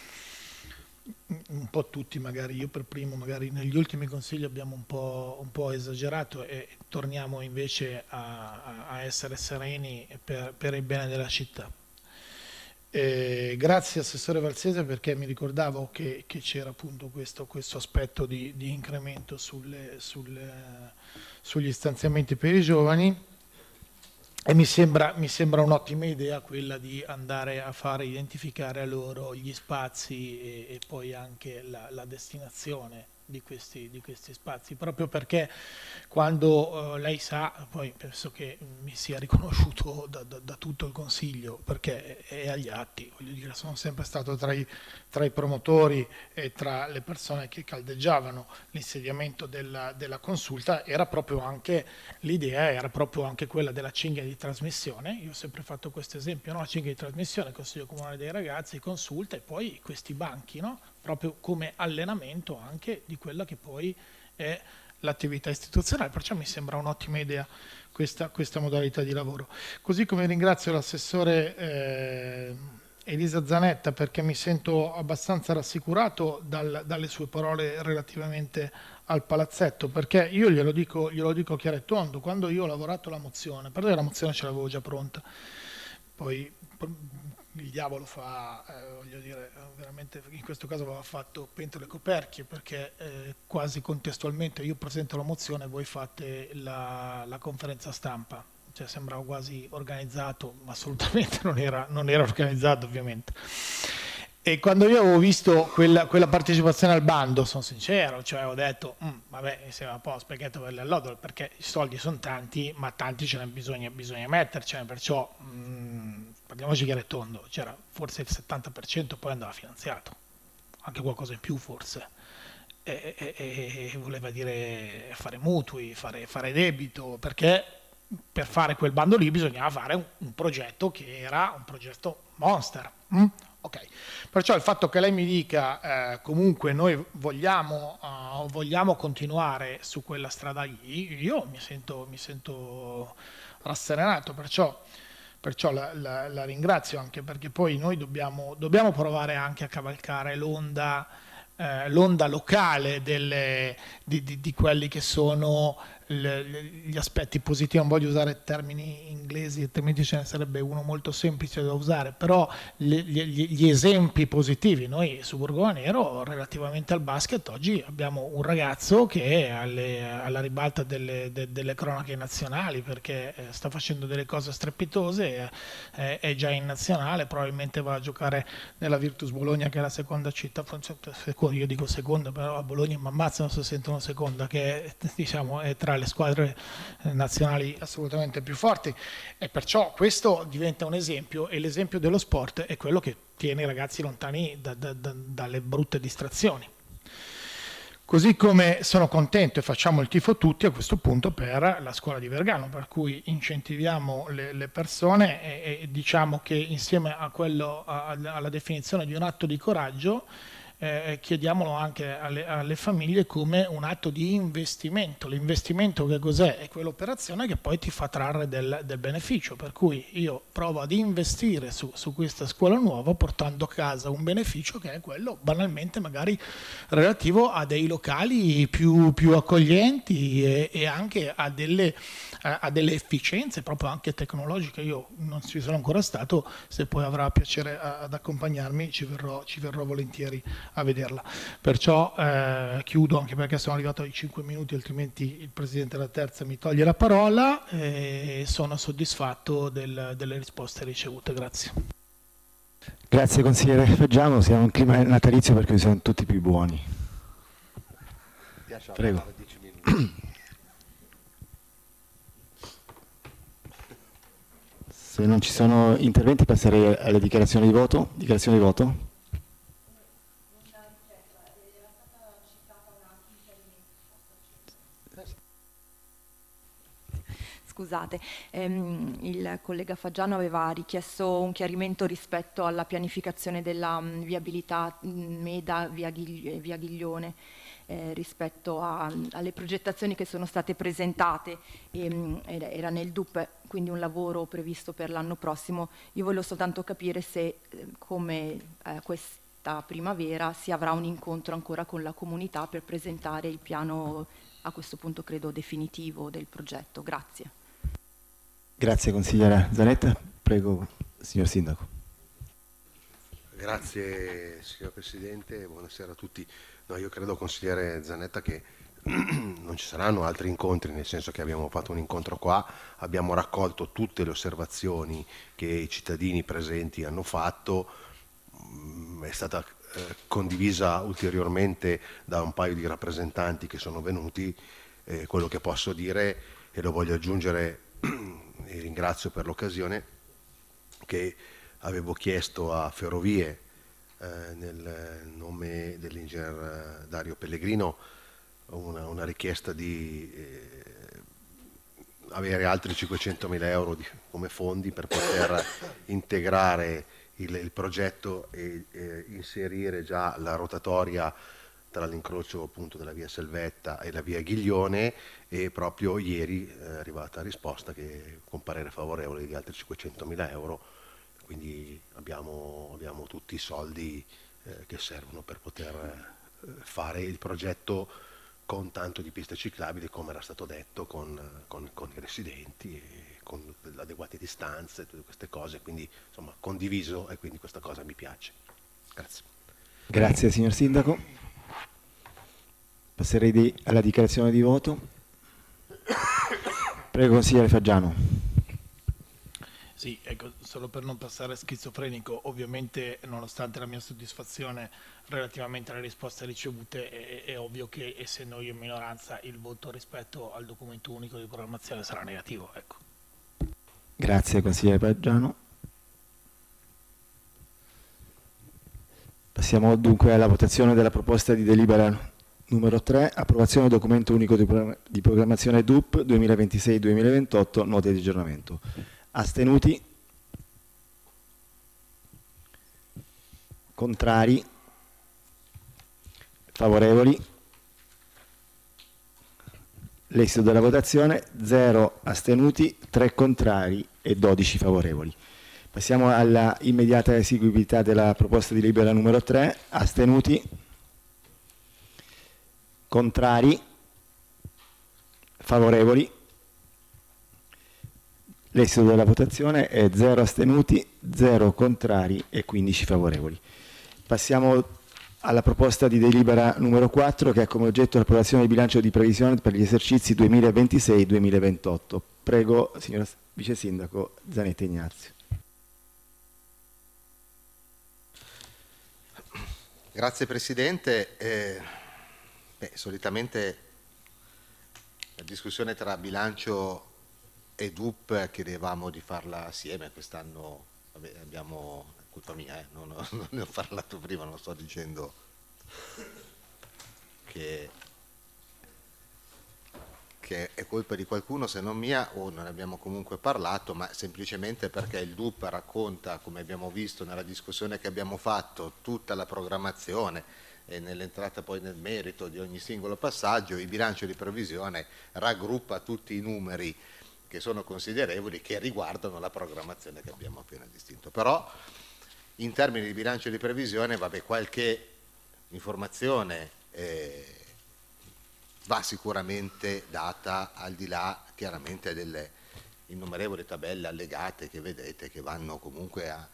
un po' tutti, magari io per primo, magari negli ultimi consigli abbiamo un po', un po' esagerato, e torniamo invece a, a essere sereni per, per il bene della città. Eh, grazie Assessore Valsese, perché mi ricordavo che, che c'era appunto questo, questo aspetto di, di incremento sulle, sulle, sugli stanziamenti per i giovani, e mi sembra, mi sembra un'ottima idea quella di andare a fare identificare a loro gli spazi e, e poi anche la, la destinazione di questi, di questi spazi, proprio perché quando eh, lei sa, poi penso che mi sia riconosciuto da, da, da tutto il Consiglio, perché è agli atti, voglio dire, sono sempre stato tra i, tra i promotori e tra le persone che caldeggiavano l'insediamento della, della consulta, era proprio anche l'idea, era proprio anche quella della cinghia di trasmissione. Io ho sempre fatto questo esempio, no? La cinghia di trasmissione, Consiglio Comunale dei Ragazzi, consulta, e poi questi banchi, no? Proprio come allenamento anche di quella che poi è l'attività istituzionale, perciò mi sembra un'ottima idea questa, questa modalità di lavoro. Così come ringrazio l'assessore eh, Elisa Zanetta, perché mi sento abbastanza rassicurato dal, dalle sue parole relativamente al palazzetto, perché io glielo dico, glielo dico chiaro e tondo, quando io ho lavorato la mozione, perché la mozione ce l'avevo già pronta, poi il diavolo fa, eh, voglio dire, veramente in questo caso aveva fatto pentole e coperchie, perché eh, quasi contestualmente io presento la mozione e voi fate la, la conferenza stampa, cioè sembrava quasi organizzato, ma assolutamente non era, non era organizzato ovviamente. E quando io avevo visto quella, quella partecipazione al bando, sono sincero, cioè ho detto, mm, vabbè, mi sembra un po' specchietto per l'allodole, perché i soldi sono tanti, ma tanti ce ne bisogna, bisogna mettercene, perciò mm, parliamoci chiaro e tondo, c'era forse il settanta per cento poi andava finanziato, anche qualcosa in più forse, e, e, e voleva dire fare mutui, fare, fare debito, perché per fare quel bando lì bisognava fare un, un progetto che era un progetto monster. Mm? Ok, perciò il fatto che lei mi dica eh, comunque noi vogliamo, uh, vogliamo continuare su quella strada lì, io mi sento, mi sento rasserenato, perciò, perciò la, la, la ringrazio, anche perché poi noi dobbiamo, dobbiamo provare anche a cavalcare l'onda eh, l'onda locale delle, di, di, di quelli che sono le, gli aspetti positivi. Non voglio usare termini inglesi, altrimenti ce ne sarebbe uno molto semplice da usare, però gli, gli, gli esempi positivi. Noi su Borgova Nero relativamente al basket oggi abbiamo un ragazzo che è alle, alla ribalta delle, de, delle cronache nazionali, perché sta facendo delle cose strepitose, è, è già in nazionale, probabilmente va a giocare nella Virtus Bologna, che è la seconda città, io dico seconda, però a Bologna mi ammazzano se sentono seconda, che è, diciamo, è tra le squadre nazionali assolutamente più forti, e perciò questo diventa un esempio, e l'esempio dello sport è quello che tiene i ragazzi lontani da, da, da, dalle brutte distrazioni. Così come sono contento, e facciamo il tifo tutti a questo punto per la scuola di Vergano, per cui incentiviamo le, le persone e, e diciamo che insieme a quello, a, alla definizione di un atto di coraggio, Eh, chiediamolo anche alle, alle famiglie come un atto di investimento. L'investimento che cos'è? È quell'operazione che poi ti fa trarre del, del beneficio, per cui io provo ad investire su, su questa scuola nuova portando a casa un beneficio che è quello banalmente magari relativo a dei locali più, più accoglienti e, e anche a delle, a, a delle efficienze proprio anche tecnologiche. Io non ci sono ancora stato, se poi avrà piacere ad accompagnarmi ci verrò, ci verrò volentieri a vederla. Perciò eh, chiudo, anche perché sono arrivato ai cinque minuti, altrimenti il Presidente della Terza mi toglie la parola, e sono soddisfatto del, delle risposte ricevute. Grazie. Grazie consigliere Faggiano, siamo in un clima natalizio perché siamo tutti più buoni. Prego. Se non ci sono interventi passerei alle dichiarazioni di voto. Dichiarazione di voto. Scusate, ehm, il collega Faggiano aveva richiesto un chiarimento rispetto alla pianificazione della mh, viabilità mh, Meda via, Ghigli- via Ghiglione, eh, rispetto a, alle progettazioni che sono state presentate, ehm, era nel D U P, quindi un lavoro previsto per l'anno prossimo. Io volevo soltanto capire se, eh, come eh, questa primavera, si avrà un incontro ancora con la comunità per presentare il piano, a questo punto credo definitivo, del progetto. Grazie. Grazie consigliere Zanetta, prego signor Sindaco. Grazie signor Presidente, buonasera a tutti. No, io credo, consigliere Zanetta, che non ci saranno altri incontri, nel senso che abbiamo fatto un incontro qua, abbiamo raccolto tutte le osservazioni che i cittadini presenti hanno fatto, è stata eh, condivisa ulteriormente da un paio di rappresentanti che sono venuti. Eh, quello che posso dire, e lo voglio aggiungere, e ringrazio per l'occasione, che avevo chiesto a Ferrovie, eh, nel nome dell'ingegner Dario Pellegrino, una, una richiesta di eh, avere altri cinquecentomila euro di, come fondi per poter integrare il, il progetto e eh, inserire già la rotatoria tra l'incrocio appunto della via Selvetta e la via Ghiglione, e proprio ieri è arrivata la risposta che con parere favorevole di altri cinquecentomila euro, quindi abbiamo, abbiamo tutti i soldi eh, che servono per poter eh, fare il progetto con tanto di piste ciclabili, come era stato detto, con, con, con i residenti, e con le adeguate distanze, tutte queste cose, quindi insomma condiviso, e quindi questa cosa mi piace. Grazie. Grazie signor Sindaco. Passerei di, alla dichiarazione di voto. Prego consigliere Faggiano. Sì, ecco, solo per non passare schizofrenico, ovviamente nonostante la mia soddisfazione relativamente alle risposte ricevute, è, è ovvio che essendo io in minoranza il voto rispetto al documento unico di programmazione sarà negativo. Ecco. Grazie consigliere Paggiano. Passiamo dunque alla votazione della proposta di delibera numero tre, approvazione del documento unico di programmazione D U P duemilaventisei duemilaventotto, note di aggiornamento. Astenuti? Contrari? Favorevoli? L'esito della votazione: zero astenuti, tre contrari e dodici favorevoli. Passiamo alla immediata eseguibilità della proposta di delibera numero tre. Astenuti? Contrari? Favorevoli? L'esito della votazione è zero astenuti, zero contrari e quindici favorevoli. Passiamo alla proposta di delibera numero quattro, che ha come oggetto l'approvazione del bilancio di previsione per gli esercizi duemilaventisei duemilaventotto. Prego, signora Vice Sindaco Zanetta Ignazio. Grazie Presidente. Eh, beh, solitamente la discussione tra bilancio e D U P chiedevamo di farla assieme, quest'anno abbiamo, è colpa mia, eh, non, ho, non ne ho parlato prima, non sto dicendo che, che è colpa di qualcuno se non mia, o non abbiamo comunque parlato, ma semplicemente perché il D U P racconta, come abbiamo visto nella discussione che abbiamo fatto, tutta la programmazione e nell'entrata poi nel merito di ogni singolo passaggio. Il bilancio di previsione raggruppa tutti i numeri che sono considerevoli, che riguardano la programmazione che abbiamo appena distinto. Però in termini di bilancio di previsione, vabbè, qualche informazione eh, va sicuramente data, al di là chiaramente delle innumerevoli tabelle allegate che vedete, che vanno comunque a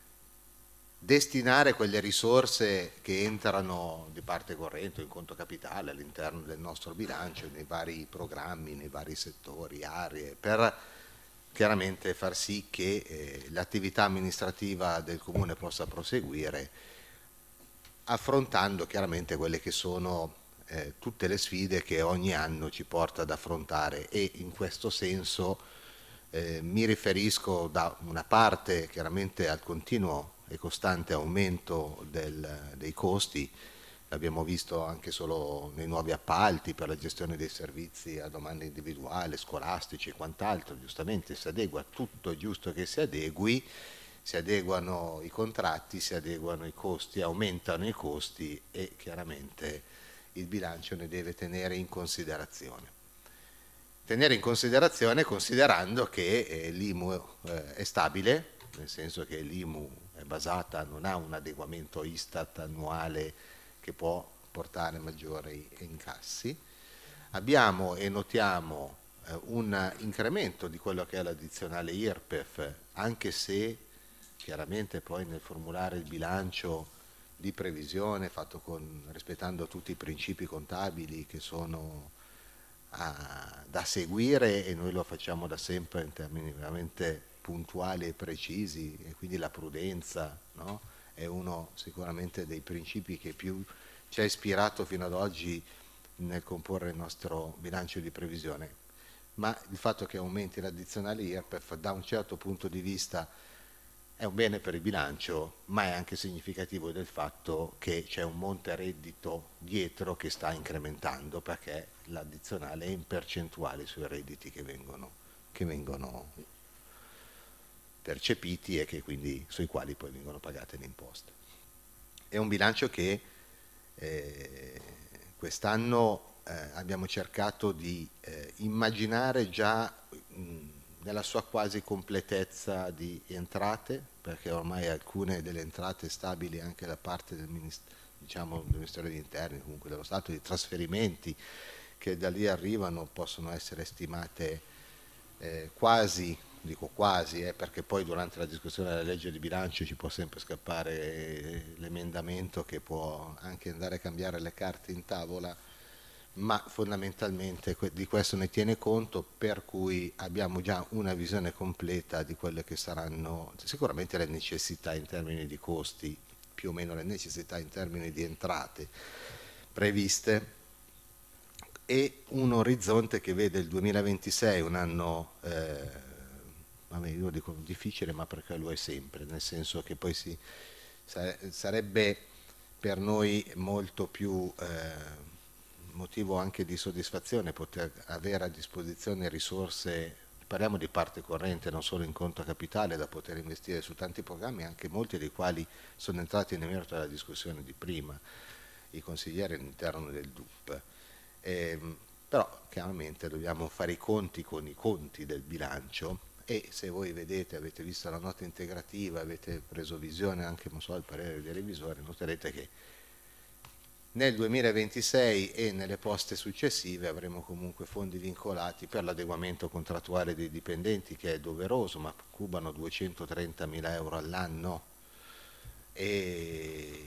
destinare quelle risorse che entrano di parte corrente o in conto capitale all'interno del nostro bilancio, nei vari programmi, nei vari settori, aree, per chiaramente far sì che eh, l'attività amministrativa del Comune possa proseguire, affrontando chiaramente quelle che sono eh, tutte le sfide che ogni anno ci porta ad affrontare. E in questo senso eh, mi riferisco da una parte chiaramente al continuo e costante aumento del, dei costi, l'abbiamo visto anche solo nei nuovi appalti per la gestione dei servizi a domanda individuale, scolastici e quant'altro. Giustamente si adegua, tutto è giusto che si adegui, si adeguano i contratti, si adeguano i costi, aumentano i costi e chiaramente il bilancio ne deve tenere in considerazione. Tenere in considerazione considerando che eh, l'I M U eh, è stabile, nel senso che l'I M U è basata, non ha un adeguamento Istat annuale che può portare maggiori incassi. Abbiamo e notiamo eh, un incremento di quello che è l'addizionale I R P E F, anche se chiaramente poi nel formulare il bilancio di previsione fatto con, rispettando tutti i principi contabili che sono a, da seguire, e noi lo facciamo da sempre in termini veramente puntuali e precisi, e quindi la prudenza, no? È uno sicuramente dei principi che più ci ha ispirato fino ad oggi nel comporre il nostro bilancio di previsione. Ma il fatto che aumenti l'addizionale I R P E F da un certo punto di vista è un bene per il bilancio, ma è anche significativo del fatto che c'è un monte reddito dietro che sta incrementando, perché l'addizionale è in percentuale sui redditi che vengono, che vengono percepiti e che quindi sui quali poi vengono pagate le imposte. È un bilancio che eh, quest'anno eh, abbiamo cercato di eh, immaginare già mh, nella sua quasi completezza di entrate, perché ormai alcune delle entrate stabili anche da parte del Ministero, diciamo, del Ministero degli Interni, comunque dello Stato, di trasferimenti che da lì arrivano possono essere stimate eh, quasi, dico quasi, eh, perché poi durante la discussione della legge di bilancio ci può sempre scappare l'emendamento che può anche andare a cambiare le carte in tavola, ma fondamentalmente di questo ne tiene conto, per cui abbiamo già una visione completa di quelle che saranno sicuramente le necessità in termini di costi, più o meno le necessità in termini di entrate previste, e un orizzonte che vede il duemilaventisei un anno, eh, vabbè, io dico difficile, ma perché lo è sempre, nel senso che poi si, sarebbe per noi molto più eh, motivo anche di soddisfazione poter avere a disposizione risorse, parliamo di parte corrente, non solo in conto capitale, da poter investire su tanti programmi, anche molti dei quali sono entrati nel merito della discussione di prima, i consiglieri all'interno del D U P. Eh, però chiaramente dobbiamo fare i conti con i conti del bilancio, e se voi vedete, avete visto la nota integrativa, avete preso visione anche, non so, il parere dei revisori, noterete che nel duemilaventisei e nelle poste successive avremo comunque fondi vincolati per l'adeguamento contrattuale dei dipendenti, che è doveroso, ma cubano duecentotrentamila euro all'anno, e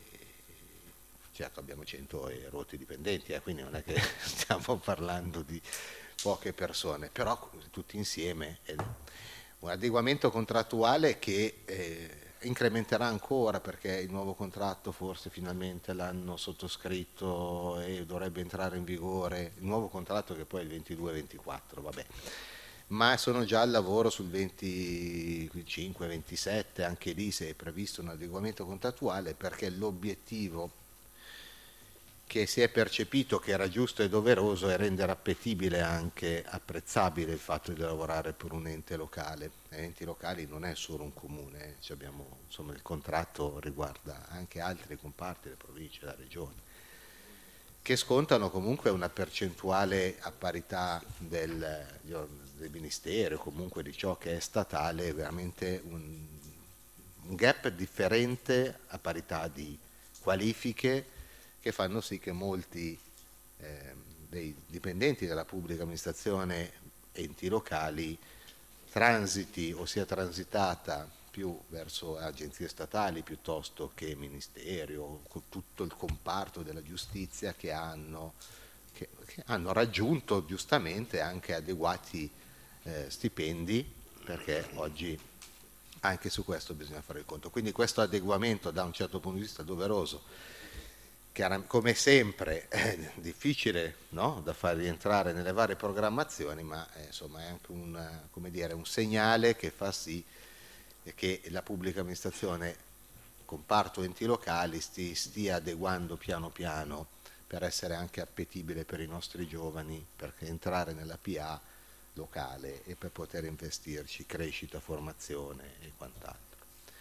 certo abbiamo cento e rotti dipendenti, eh, quindi non è che stiamo parlando di poche persone, però tutti insieme è un adeguamento contrattuale che eh, incrementerà ancora, perché il nuovo contratto forse finalmente l'hanno sottoscritto e dovrebbe entrare in vigore, il nuovo contratto che poi è il ventidue ventiquattro, vabbè, ma sono già al lavoro sul venticinque ventisette, anche lì si è previsto un adeguamento contrattuale, perché l'obiettivo che si è percepito che era giusto e doveroso è rendere appetibile, anche apprezzabile, il fatto di lavorare per un ente locale. E enti locali non è solo un comune, eh. Cioè abbiamo, insomma, il contratto riguarda anche altri comparti, le province, la regione, che scontano comunque una percentuale a parità del, del ministero, comunque di ciò che è statale, veramente un, un gap differente a parità di qualifiche, che fanno sì che molti eh, dei dipendenti della pubblica amministrazione, enti locali, transiti o sia transitata più verso agenzie statali piuttosto che ministeri, o con tutto il comparto della giustizia, che hanno, che, che hanno raggiunto giustamente anche adeguati eh, stipendi, perché oggi anche su questo bisogna fare il conto. Quindi questo adeguamento, da un certo punto di vista, doveroso, come sempre è difficile, no, da far rientrare nelle varie programmazioni, ma eh, insomma è anche un, come dire, un segnale che fa sì che la pubblica amministrazione, comparto enti locali, sti, stia adeguando piano piano per essere anche appetibile per i nostri giovani, per entrare nella P A locale e per poter investirci crescita, formazione e quant'altro.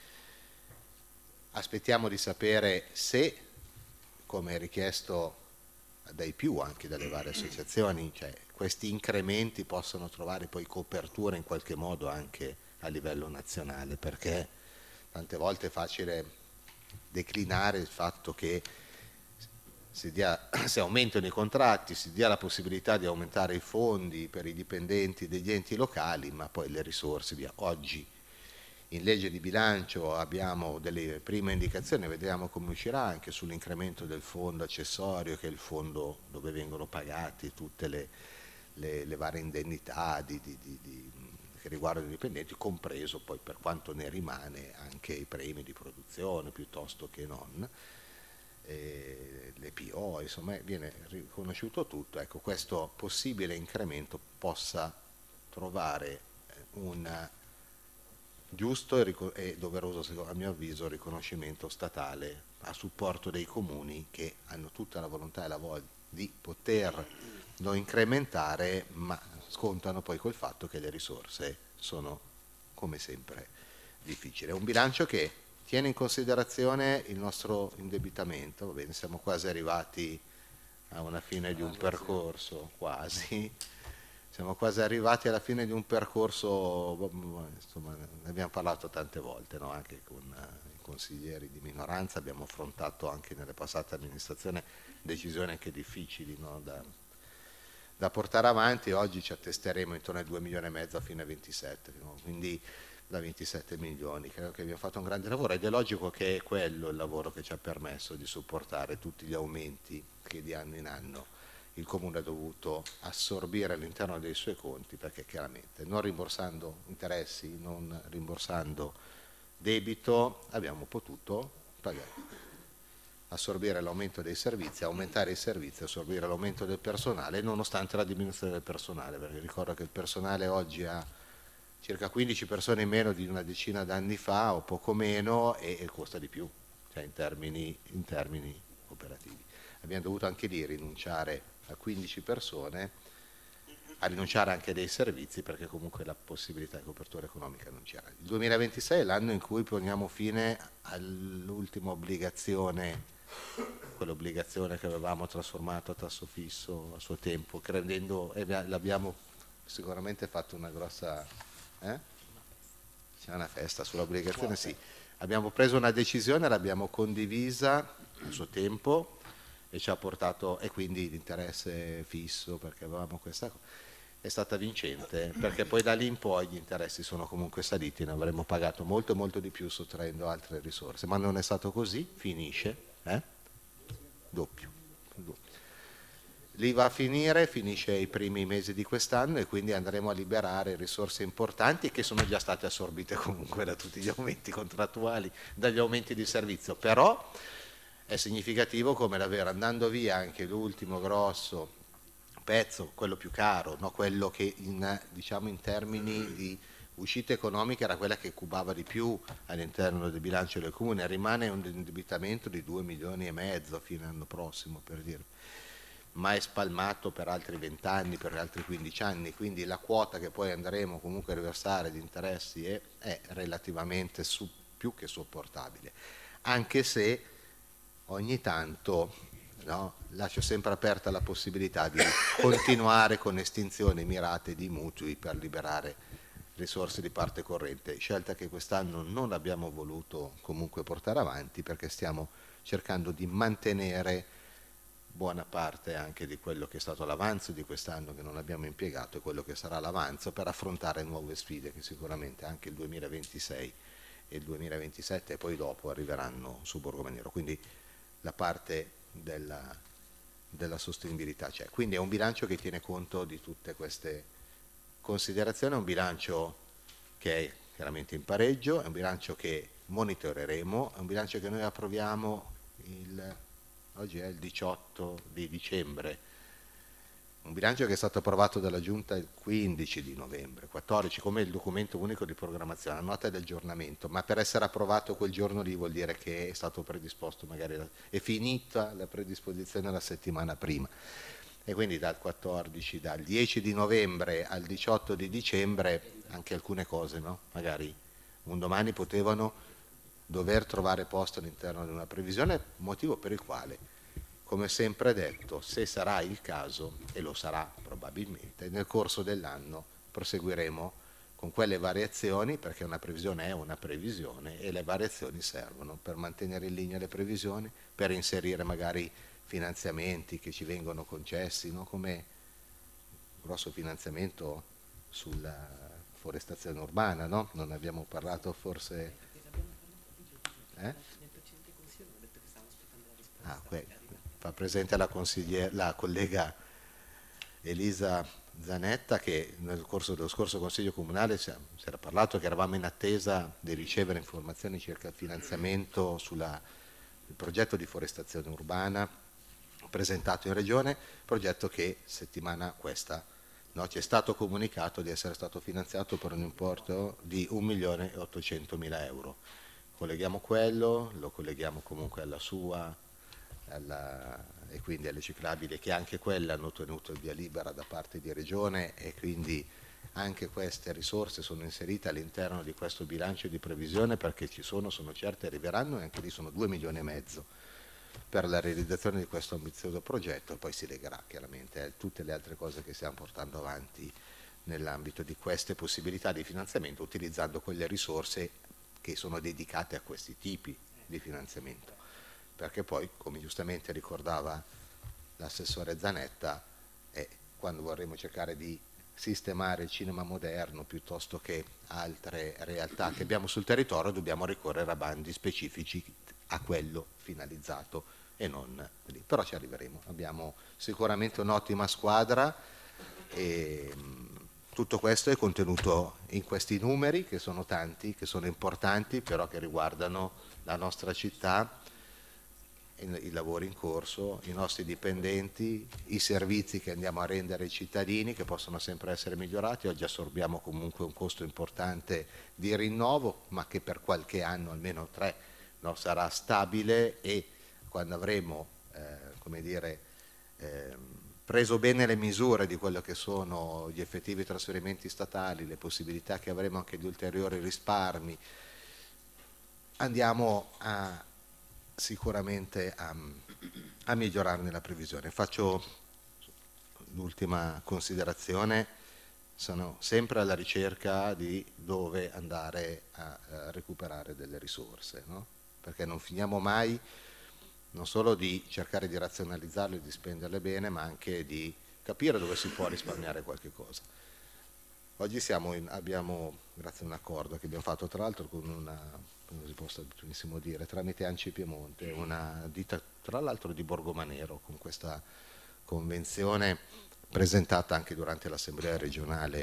Aspettiamo di sapere se, come richiesto dai più, anche dalle varie associazioni, cioè questi incrementi possono trovare poi copertura in qualche modo anche a livello nazionale, perché tante volte è facile declinare il fatto che si dia, se aumentano i contratti, si dia la possibilità di aumentare i fondi per i dipendenti degli enti locali, ma poi le risorse via. Oggi in legge di bilancio abbiamo delle prime indicazioni, vedremo come uscirà anche sull'incremento del fondo accessorio, che è il fondo dove vengono pagati tutte le, le, le varie indennità di, di, di, di, che riguardano i dipendenti, compreso poi, per quanto ne rimane, anche i premi di produzione piuttosto che non, eh, le P O, insomma viene riconosciuto tutto. Ecco, questo possibile incremento possa trovare un giusto e doveroso, a mio avviso, riconoscimento statale a supporto dei comuni, che hanno tutta la volontà e la voglia di poterlo incrementare, ma scontano poi col fatto che le risorse sono, come sempre, difficili. È un bilancio che tiene in considerazione il nostro indebitamento. Va bene, siamo quasi arrivati a una fine di un percorso, quasi. Siamo quasi arrivati alla fine di un percorso, insomma, ne abbiamo parlato tante volte, no? Anche con i consiglieri di minoranza, abbiamo affrontato anche nelle passate amministrazioni decisioni anche difficili, no? da, da portare avanti. Oggi ci attesteremo intorno ai due milioni e mezzo a fine ventisette, no? Quindi da ventisette milioni, credo che abbiamo fatto un grande lavoro, ed è logico che è quello il lavoro che ci ha permesso di sopportare tutti gli aumenti che di anno in anno il Comune ha dovuto assorbire all'interno dei suoi conti, perché chiaramente non rimborsando interessi, non rimborsando debito, abbiamo potuto pagare, assorbire l'aumento dei servizi, aumentare i servizi, assorbire l'aumento del personale, nonostante la diminuzione del personale, perché ricordo che il personale oggi ha circa quindici persone in meno di una decina d'anni fa o poco meno, e, e costa di più, cioè in termini, in termini operativi. Abbiamo dovuto anche lì rinunciare a quindici persone, a rinunciare anche dei servizi, perché comunque la possibilità di copertura economica non c'era. Il duemilaventisei è l'anno in cui poniamo fine all'ultima obbligazione, quell'obbligazione che avevamo trasformato a tasso fisso a suo tempo, credendo, e l'abbiamo sicuramente fatto una grossa... Eh? C'è una festa sull'obbligazione, sì. Abbiamo preso una decisione, l'abbiamo condivisa a suo tempo, e ci ha portato, e quindi l'interesse fisso, perché avevamo questa cosa, è stata vincente, perché poi da lì in poi gli interessi sono comunque saliti, ne avremmo pagato molto molto di più sottraendo altre risorse, ma non è stato così, finisce, eh? doppio, doppio. Lì va a finire, finisce i primi mesi di quest'anno, e quindi andremo a liberare risorse importanti che sono già state assorbite comunque da tutti gli aumenti contrattuali, dagli aumenti di servizio, però è significativo come davvero, andando via anche l'ultimo grosso pezzo, quello più caro, no? Quello che in, diciamo, in termini di uscita economica era quella che cubava di più all'interno del bilancio del Comune, rimane un indebitamento di due milioni e mezzo a fine anno prossimo, per dire, ma è spalmato per altri venti anni, per altri quindici anni, quindi la quota che poi andremo comunque a riversare di interessi è, è relativamente su, più che sopportabile, anche se ogni tanto, no, lascio sempre aperta la possibilità di continuare con estinzioni mirate di mutui per liberare risorse di parte corrente, scelta che quest'anno non abbiamo voluto comunque portare avanti, perché stiamo cercando di mantenere buona parte anche di quello che è stato l'avanzo di quest'anno che non abbiamo impiegato, e quello che sarà l'avanzo per affrontare nuove sfide che sicuramente anche il duemilaventisei e il duemilaventisette e poi dopo arriveranno su Borgo Maniero. Quindi la parte della, della sostenibilità c'è. Quindi è un bilancio che tiene conto di tutte queste considerazioni, è un bilancio che è chiaramente in pareggio, è un bilancio che monitoreremo, è un bilancio che noi approviamo il, oggi è il diciotto di dicembre, un bilancio che è stato approvato dalla Giunta il quindici di novembre, quattordici come il documento unico di programmazione, la nota di aggiornamento, ma per essere approvato quel giorno lì vuol dire che è stato predisposto, magari la, è finita la predisposizione la settimana prima, e quindi dal quattordici, dal dieci di novembre al diciotto di dicembre anche alcune cose, no? Magari un domani potevano dover trovare posto all'interno di una previsione, motivo per il quale, come sempre detto, se sarà il caso, e lo sarà probabilmente, nel corso dell'anno proseguiremo con quelle variazioni, perché una previsione è una previsione e le variazioni servono per mantenere in linea le previsioni, per inserire magari finanziamenti che ci vengono concessi, no? Come grosso finanziamento sulla forestazione urbana, no? Non abbiamo parlato forse... Eh? Ah, fa presente la, la collega Elisa Zanetta che nel corso dello scorso Consiglio Comunale si era parlato che eravamo in attesa di ricevere informazioni circa il finanziamento sul progetto di forestazione urbana presentato in Regione, progetto che settimana questa, no, ci è stato comunicato di essere stato finanziato per un importo di un milione e ottocentomila euro. Colleghiamo quello, lo colleghiamo comunque alla sua, alla, e quindi alle ciclabili, che anche quelle hanno ottenuto il via libera da parte di Regione, e quindi anche queste risorse sono inserite all'interno di questo bilancio di previsione, perché ci sono, sono certe arriveranno, e anche lì sono due milioni e mezzo per la realizzazione di questo ambizioso progetto, e poi si legherà chiaramente a tutte le altre cose che stiamo portando avanti nell'ambito di queste possibilità di finanziamento, utilizzando quelle risorse che sono dedicate a questi tipi di finanziamento, perché poi, come giustamente ricordava l'assessore Zanetta, è quando vorremmo cercare di sistemare il cinema moderno piuttosto che altre realtà che abbiamo sul territorio, dobbiamo ricorrere a bandi specifici a quello finalizzato e non lì. Però ci arriveremo, abbiamo sicuramente un'ottima squadra e tutto questo è contenuto in questi numeri, che sono tanti, che sono importanti, però che riguardano la nostra città, i lavori in corso, i nostri dipendenti, i servizi che andiamo a rendere ai cittadini, che possono sempre essere migliorati. Oggi assorbiamo comunque un costo importante di rinnovo, ma che per qualche anno, almeno tre, no, sarà stabile, e quando avremo eh, come dire, eh, preso bene le misure di quello che sono gli effettivi trasferimenti statali, le possibilità che avremo anche di ulteriori risparmi, andiamo a, sicuramente a, a migliorarne la previsione. Faccio l'ultima considerazione: sono sempre alla ricerca di dove andare a, a recuperare delle risorse, no? Perché non finiamo mai non solo di cercare di razionalizzarle e di spenderle bene, ma anche di capire dove si può risparmiare qualche cosa. Oggi siamo in, abbiamo, grazie a un accordo che abbiamo fatto tra l'altro con una, come si può benissimo dire, tramite Anci Piemonte, una ditta tra l'altro di Borgomanero, con questa convenzione presentata anche durante l'assemblea regionale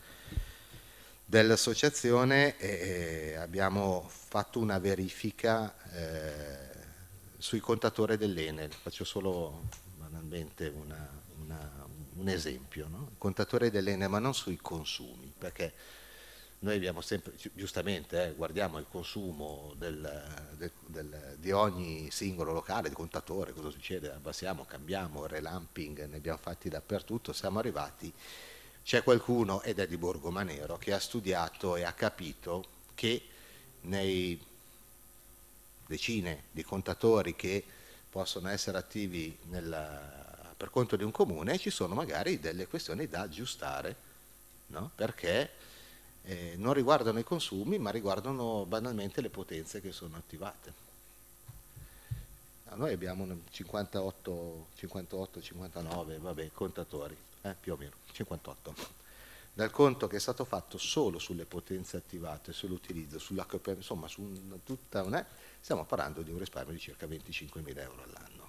dell'associazione, e abbiamo fatto una verifica eh, sui contatori dell'Enel. Faccio solo banalmente una, una, un esempio, no? Il contatore dell'Enel, ma non sui consumi, perché noi abbiamo sempre, giustamente, eh, guardiamo il consumo del, del, del, di ogni singolo locale, di contatore, cosa succede, abbassiamo, cambiamo, relamping, ne abbiamo fatti dappertutto, siamo arrivati, c'è qualcuno, ed è di Borgomanero, che ha studiato e ha capito che nei decine di contatori che possono essere attivi nel, per conto di un comune, ci sono magari delle questioni da aggiustare, no? Perché eh, non riguardano i consumi, ma riguardano banalmente le potenze che sono attivate. Noi abbiamo cinquantotto, cinquantotto, cinquantanove vabbè, contatori, eh, più o meno, cinquantotto. Dal conto che è stato fatto solo sulle potenze attivate, sull'utilizzo, sulla insomma, su una, tutta una, stiamo parlando di un risparmio di circa venticinquemila euro all'anno.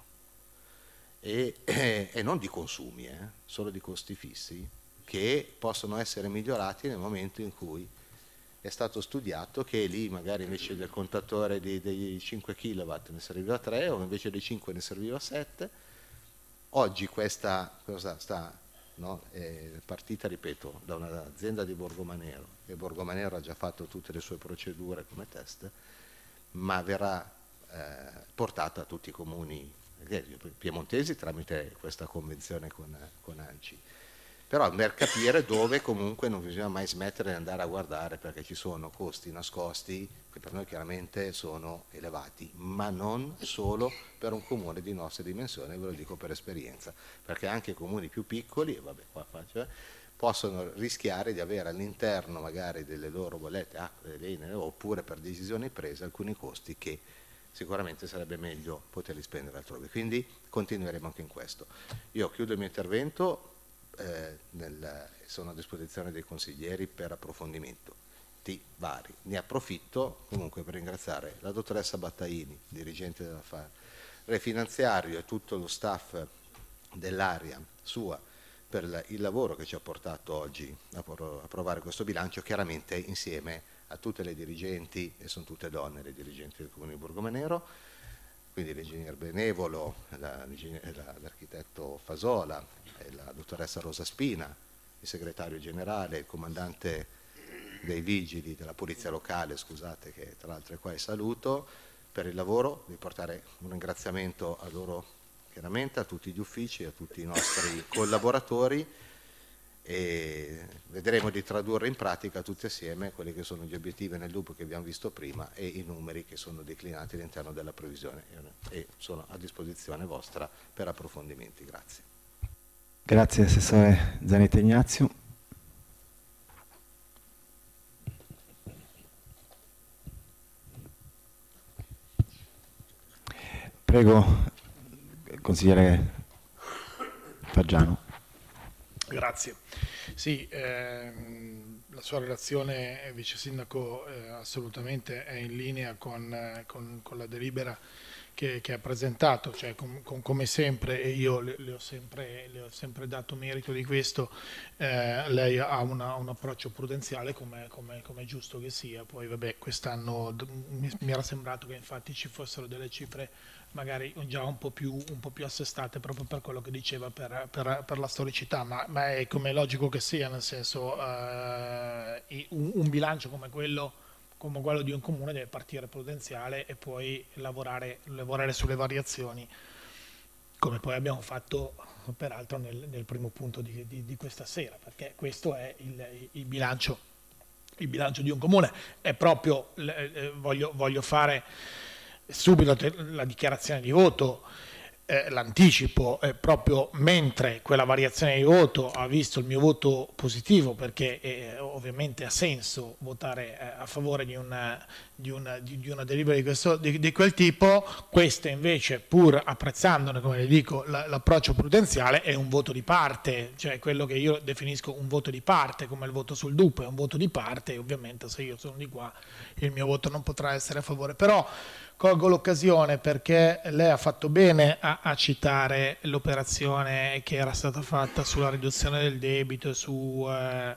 E, eh, e non di consumi, eh, solo di costi fissi, che possono essere migliorati nel momento in cui è stato studiato che lì magari invece del contatore di, dei cinque chilowatt ne serviva tre, o invece dei cinque ne serviva sette. Oggi questa cosa sta, no, è partita, ripeto, da un'azienda di Borgomanero, e Borgomanero ha già fatto tutte le sue procedure come test, ma verrà eh, portata a tutti i comuni piemontesi tramite questa convenzione con, con Anci. Però per capire dove comunque non bisogna mai smettere di andare a guardare, perché ci sono costi nascosti che per noi chiaramente sono elevati, ma non solo per un comune di nostre dimensioni, ve lo dico per esperienza, perché anche i comuni più piccoli, e vabbè, qua faccio, eh, possono rischiare di avere all'interno magari delle loro bollette acqua, oppure per decisioni prese alcuni costi che sicuramente sarebbe meglio poterli spendere altrove. Quindi continueremo anche in questo. Io chiudo il mio intervento. Eh, nel, sono a disposizione dei consiglieri per approfondimento di vari. Ne approfitto comunque per ringraziare la dottoressa Battaini, dirigente dell'affare finanziario, e tutto lo staff dell'area sua per il lavoro che ci ha portato oggi a approvare questo bilancio, chiaramente insieme a tutte le dirigenti, e sono tutte donne le dirigenti del Comune di Borgomanero, quindi l'ingegner Benevolo, l'architetto Fasola, la dottoressa Rosa Spina, il segretario generale, il comandante dei vigili della polizia locale, scusate, che tra l'altro è qua e saluto, per il lavoro, di portare un ringraziamento a loro, chiaramente a tutti gli uffici, a tutti i nostri collaboratori, e vedremo di tradurre in pratica tutti assieme quelli che sono gli obiettivi nel loop che abbiamo visto prima e i numeri che sono declinati all'interno della previsione, e sono a disposizione vostra per approfondimenti. Grazie. Grazie Assessore Zanetta Ignazio. Prego, consigliere Faggiano. Grazie. Sì, ehm, la sua relazione, Vice Sindaco, eh, assolutamente è in linea con, eh, con, con la delibera che, che ha presentato, cioè com, com, come sempre, e io le, le, ho sempre, le ho sempre dato merito di questo, eh, lei ha una, un approccio prudenziale come è giusto che sia. Poi vabbè, quest'anno mi, mi era sembrato che infatti ci fossero delle cifre magari già un po' più, un po' più assestate, proprio per quello che diceva, per, per, per la storicità, ma, ma è come è logico che sia, nel senso eh, un, un bilancio come quello come quello di un comune deve partire prudenziale e poi lavorare, lavorare sulle variazioni, come poi abbiamo fatto peraltro nel, nel primo punto di, di, di questa sera, perché questo è il, il, bilancio, il bilancio di un comune. È proprio, eh, voglio, voglio fare subito la dichiarazione di voto, eh, l'anticipo, eh, proprio mentre quella variazione di voto ha visto il mio voto positivo, perché eh, ovviamente ha senso votare eh, a favore di una, di una, di, di una delibera di, questo, di, di quel tipo. Questa invece, pur apprezzandone, come le dico, la, l'approccio prudenziale, è un voto di parte, cioè quello che io definisco un voto di parte, come il voto sul D U P è un voto di parte, e ovviamente se io sono di qua il mio voto non potrà essere a favore. Però colgo l'occasione, perché lei ha fatto bene a, a citare l'operazione che era stata fatta sulla riduzione del debito e su eh,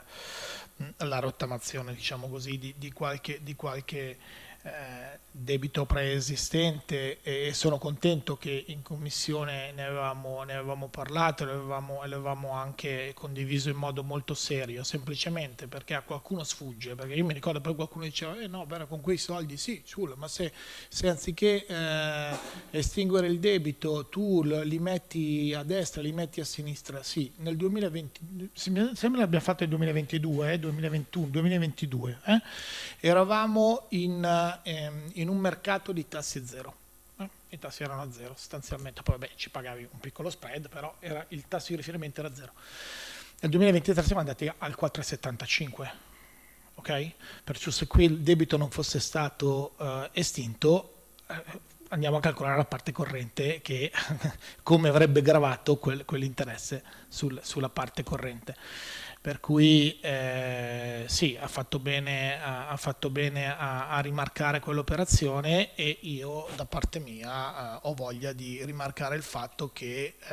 la rottamazione, diciamo così, di, di qualche, di qualche eh, debito preesistente, e sono contento che in commissione ne avevamo, ne avevamo parlato e l'avevamo, l'avevamo anche condiviso in modo molto serio, semplicemente perché a qualcuno sfugge, perché io mi ricordo poi qualcuno diceva eh no, beh, con quei soldi sì, Ciulo, ma se, se anziché eh, estinguere il debito tu li metti a destra, li metti a sinistra, sì, nel duemilaventi, sembra l'abbia fatto nel duemilaventidue, eh, duemilaventuno, duemilaventidue, eh, eravamo in, eh, in un mercato di tassi zero, eh? I tassi erano a zero sostanzialmente, poi vabbè ci pagavi un piccolo spread, però era, il tasso di riferimento era zero. Nel duemilaventitré siamo andati al quattro virgola settantacinque, ok? Perciò se qui il debito non fosse stato uh, estinto, eh, andiamo a calcolare la parte corrente, che come avrebbe gravato quel, quell'interesse sul, sulla parte corrente. Per cui eh, sì, ha fatto bene, ha, ha fatto bene a, a rimarcare quell'operazione, e io da parte mia eh, ho voglia di rimarcare il fatto che eh,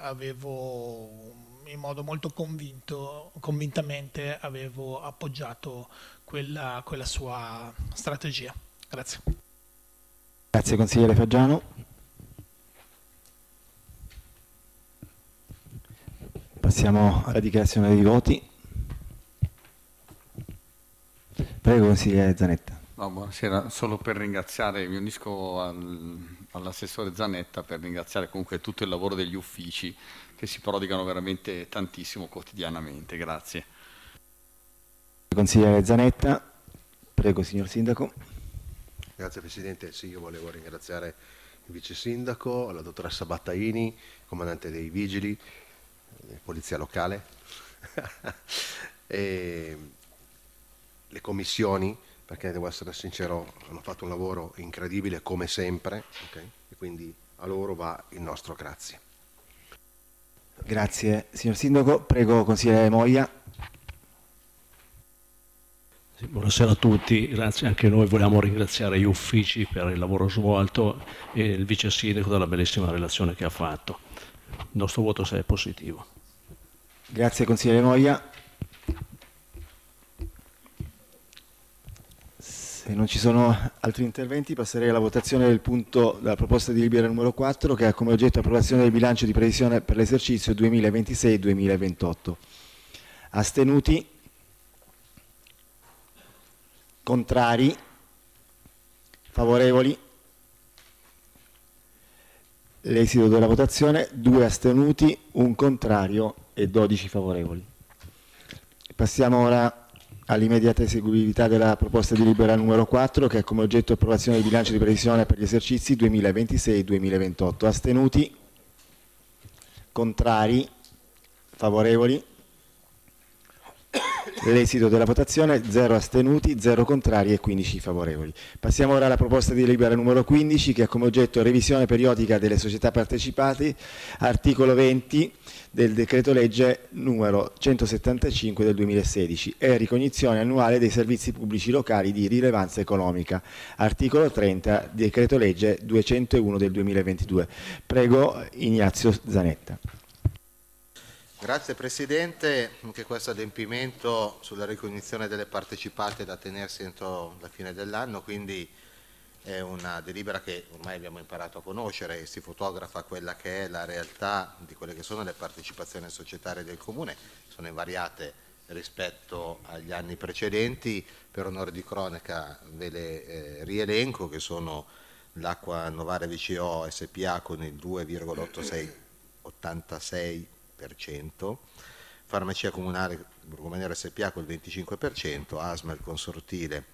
avevo in modo molto convinto, convintamente avevo appoggiato quella, quella sua strategia. Grazie. Grazie consigliere Faggiano. Passiamo alla dichiarazione dei voti. Prego consigliere Zanetta. No, buonasera, solo per ringraziare, mi unisco al, all'assessore Zanetta per ringraziare comunque tutto il lavoro degli uffici che si prodigano veramente tantissimo quotidianamente. Grazie. Consigliere Zanetta. Prego signor Sindaco. Grazie Presidente, sì, io volevo ringraziare il Vice Sindaco, la dottoressa Battaini, comandante dei Vigili, Polizia Locale, e le commissioni, perché devo essere sincero, hanno fatto un lavoro incredibile come sempre, okay? E quindi a loro va il nostro grazie. Grazie signor Sindaco. Prego consigliere Moia. Sì, buonasera a tutti, grazie. Anche noi vogliamo ringraziare gli uffici per il lavoro svolto e il Vice Sindaco della bellissima relazione che ha fatto. Il nostro voto è positivo. Grazie consigliere Moia. Se non ci sono altri interventi, passerei alla votazione del punto della proposta di delibera numero quattro, che ha come oggetto approvazione del bilancio di previsione per l'esercizio duemilaventisei duemilaventotto. Astenuti? Contrari? Favorevoli? L'esito della votazione: due astenuti, un contrario e dodici favorevoli. Passiamo ora all'immediata eseguibilità della proposta di delibera numero quattro, che ha come oggetto approvazione del bilancio di previsione per gli esercizi duemilaventisei duemilaventotto. Astenuti? Contrari? Favorevoli? L'esito della votazione: zero astenuti, zero contrari e quindici favorevoli. Passiamo ora alla proposta di delibera numero quindici, che ha come oggetto revisione periodica delle società partecipate, articolo venti del decreto legge numero centosettantacinque del duemilasedici e ricognizione annuale dei servizi pubblici locali di rilevanza economica, articolo trenta decreto legge duecentouno del duemilaventidue. Prego Ignazio Zanetta. Grazie Presidente, anche questo adempimento sulla ricognizione delle partecipate da tenersi entro la fine dell'anno, quindi è una delibera che ormai abbiamo imparato a conoscere e si fotografa quella che è la realtà di quelle che sono le partecipazioni societarie del Comune, sono invariate rispetto agli anni precedenti. Per onore di cronaca ve le eh, rielenco, che sono l'Acqua Novara V C O S P A con il due virgola ottantasei per cento, Farmacia Comunale Borgomaniera S P A con il venticinque per cento, ASMA il Consortile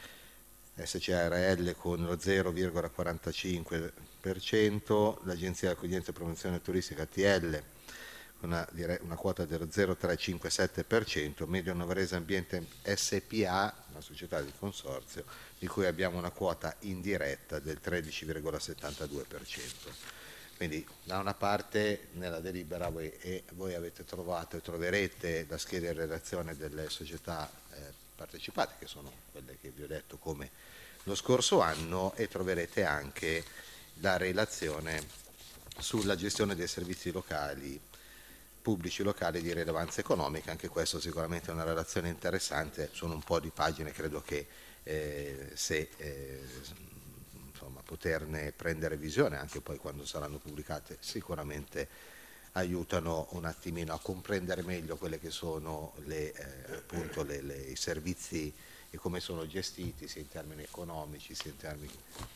S C A R L con lo zero virgola quarantacinque per cento, l'Agenzia di Accoglienza e Promozione Turistica T L con una, una quota dello zero virgola trecentocinquantasette per cento, Medio Novarese Ambiente S P A, una società di consorzio, di cui abbiamo una quota indiretta del tredici virgola settantadue per cento. Quindi da una parte nella delibera voi, e voi avete trovato e troverete la scheda in relazione delle società eh, partecipate, che sono quelle che vi ho detto come lo scorso anno, e troverete anche la relazione sulla gestione dei servizi locali, pubblici locali di rilevanza economica. Anche questo sicuramente è una relazione interessante, sono un po' di pagine, credo che eh, se eh, insomma, poterne prendere visione anche poi quando saranno pubblicate sicuramente aiutano un attimino a comprendere meglio quelle che sono le, eh, appunto le, le, i servizi e come sono gestiti sia in termini economici sia in termini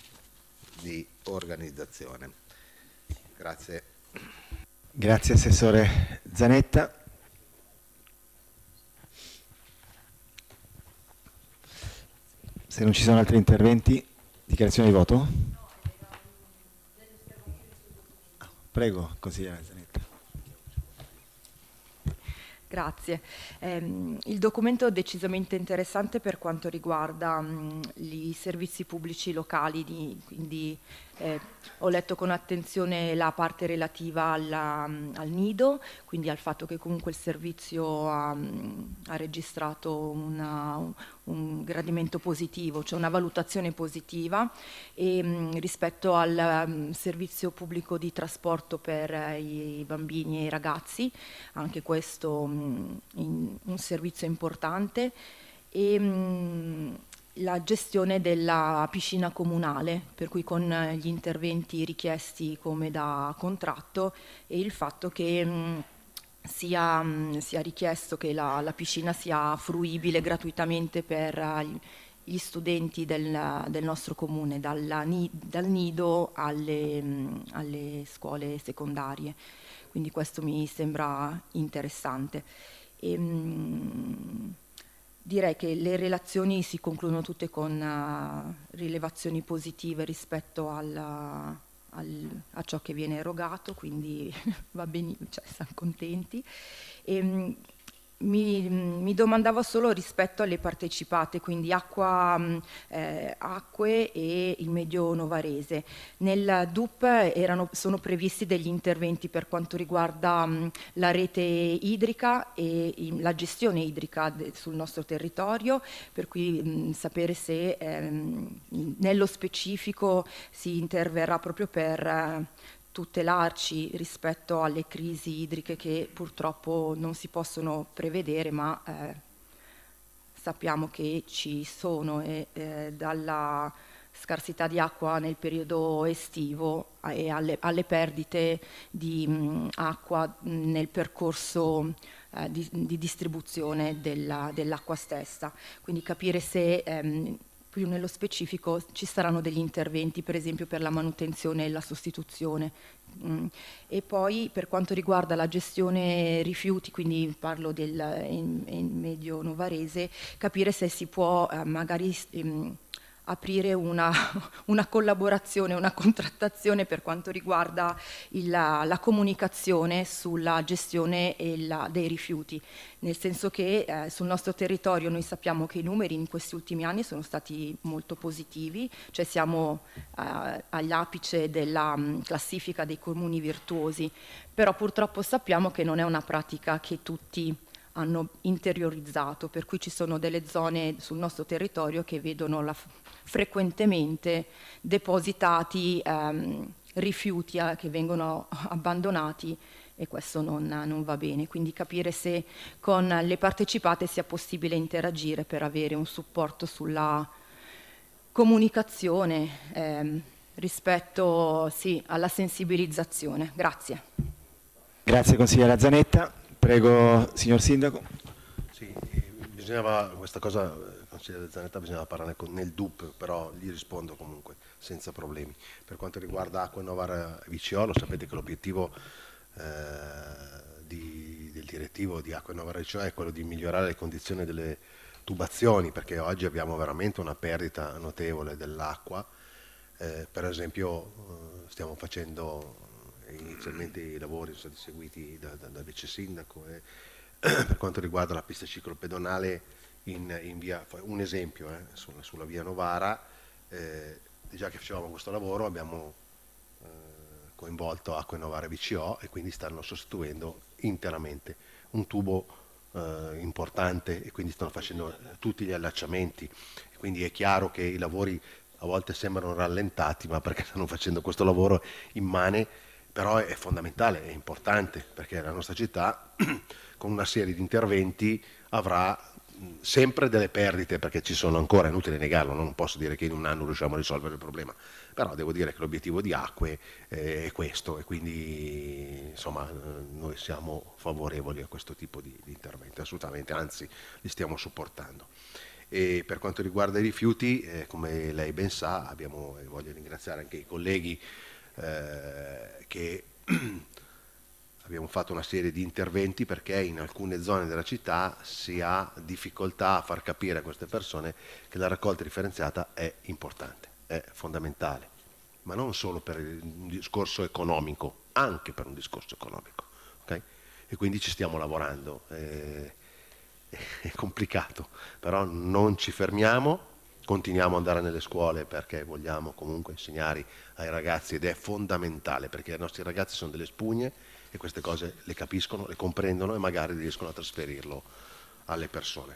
di organizzazione. Grazie. Grazie Assessore Zanetta. Se non ci sono altri interventi, dichiarazione di voto? Prego, consigliere Zanetta. Grazie. Eh, il documento è decisamente interessante per quanto riguarda mh, i servizi pubblici locali, di, quindi eh, ho letto con attenzione la parte relativa alla, mh, al nido, quindi al fatto che comunque il servizio ha, mh, ha registrato una, un, un gradimento positivo, cioè una valutazione positiva, e mh, rispetto al mh, servizio pubblico di trasporto per eh, i bambini e i ragazzi, anche questo mh, in un servizio importante, e mh, la gestione della piscina comunale, per cui con gli interventi richiesti come da contratto e il fatto che mh, sia, mh, sia richiesto che la, la piscina sia fruibile gratuitamente per uh, gli studenti del, del nostro comune, dal, dal nido alle, mh, alle scuole secondarie. Quindi questo mi sembra interessante. E, mh, direi che le relazioni si concludono tutte con uh, rilevazioni positive rispetto alla, al, a ciò che viene erogato, quindi va bene, cioè, siamo contenti. E, mh, Mi, mi domandavo solo rispetto alle partecipate, quindi Acqua, eh, Acque e il Medio Novarese. Nel D U P erano, sono previsti degli interventi per quanto riguarda mh, la rete idrica e i, la gestione idrica de, sul nostro territorio, per cui mh, sapere se ehm, nello specifico si interverrà proprio per eh, tutelarci rispetto alle crisi idriche che purtroppo non si possono prevedere, ma eh, sappiamo che ci sono, e eh, dalla scarsità di acqua nel periodo estivo e alle, alle perdite di mh, acqua mh, nel percorso eh, di, di distribuzione della, dell'acqua stessa. Quindi capire se ehm, più nello specifico ci saranno degli interventi, per esempio per la manutenzione e la sostituzione. Mm. E poi per quanto riguarda la gestione rifiuti, quindi parlo del in, in Medio Novarese, capire se si può eh, magari ehm, aprire una, una collaborazione, una contrattazione per quanto riguarda il, la, la comunicazione sulla gestione e la, dei rifiuti, nel senso che eh, sul nostro territorio noi sappiamo che i numeri in questi ultimi anni sono stati molto positivi, cioè siamo eh, all'apice della mh, classifica dei comuni virtuosi, però purtroppo sappiamo che non è una pratica che tutti hanno interiorizzato, per cui ci sono delle zone sul nostro territorio che vedono la, frequentemente depositati ehm, rifiuti eh, che vengono abbandonati, e questo non, non va bene. Quindi capire se con le partecipate sia possibile interagire per avere un supporto sulla comunicazione ehm, rispetto sì, alla sensibilizzazione. Grazie. Grazie consigliera Zanetta. Prego, signor Sindaco. Sì, bisognava, questa cosa, consigliere Zanetta, bisognava parlarne con, nel D U P, però gli rispondo comunque senza problemi. Per quanto riguarda Acque Novara V C O, lo sapete che l'obiettivo eh, di, del direttivo di Acque Novara V C O è quello di migliorare le condizioni delle tubazioni, perché oggi abbiamo veramente una perdita notevole dell'acqua. Eh, per esempio eh, stiamo facendo inizialmente i lavori sono stati seguiti da, da, da vice sindaco e per quanto riguarda la pista ciclopedonale in, in via, un esempio eh, sulla, sulla via Novara, eh, già che facevamo questo lavoro abbiamo eh, coinvolto Acque Novara V C O e quindi stanno sostituendo interamente un tubo eh, importante e quindi stanno facendo tutti gli allacciamenti, e quindi è chiaro che i lavori a volte sembrano rallentati, ma perché stanno facendo questo lavoro immane, però è fondamentale, è importante, perché la nostra città con una serie di interventi avrà sempre delle perdite, perché ci sono ancora, è inutile negarlo, non posso dire che in un anno riusciamo a risolvere il problema, però devo dire che l'obiettivo di Acque è questo e quindi insomma noi siamo favorevoli a questo tipo di, di interventi, assolutamente, anzi li stiamo supportando. E per quanto riguarda i rifiuti, eh, come lei ben sa, abbiamo, e voglio ringraziare anche i colleghi eh, che abbiamo fatto una serie di interventi, perché in alcune zone della città si ha difficoltà a far capire a queste persone che la raccolta differenziata è importante, è fondamentale, ma non solo per un discorso economico, anche per un discorso economico, okay? E quindi ci stiamo lavorando. Eh, è complicato, però non ci fermiamo, continuiamo ad andare nelle scuole perché vogliamo comunque insegnare ai ragazzi, ed è fondamentale perché i nostri ragazzi sono delle spugne e queste cose le capiscono, le comprendono e magari riescono a trasferirlo alle persone.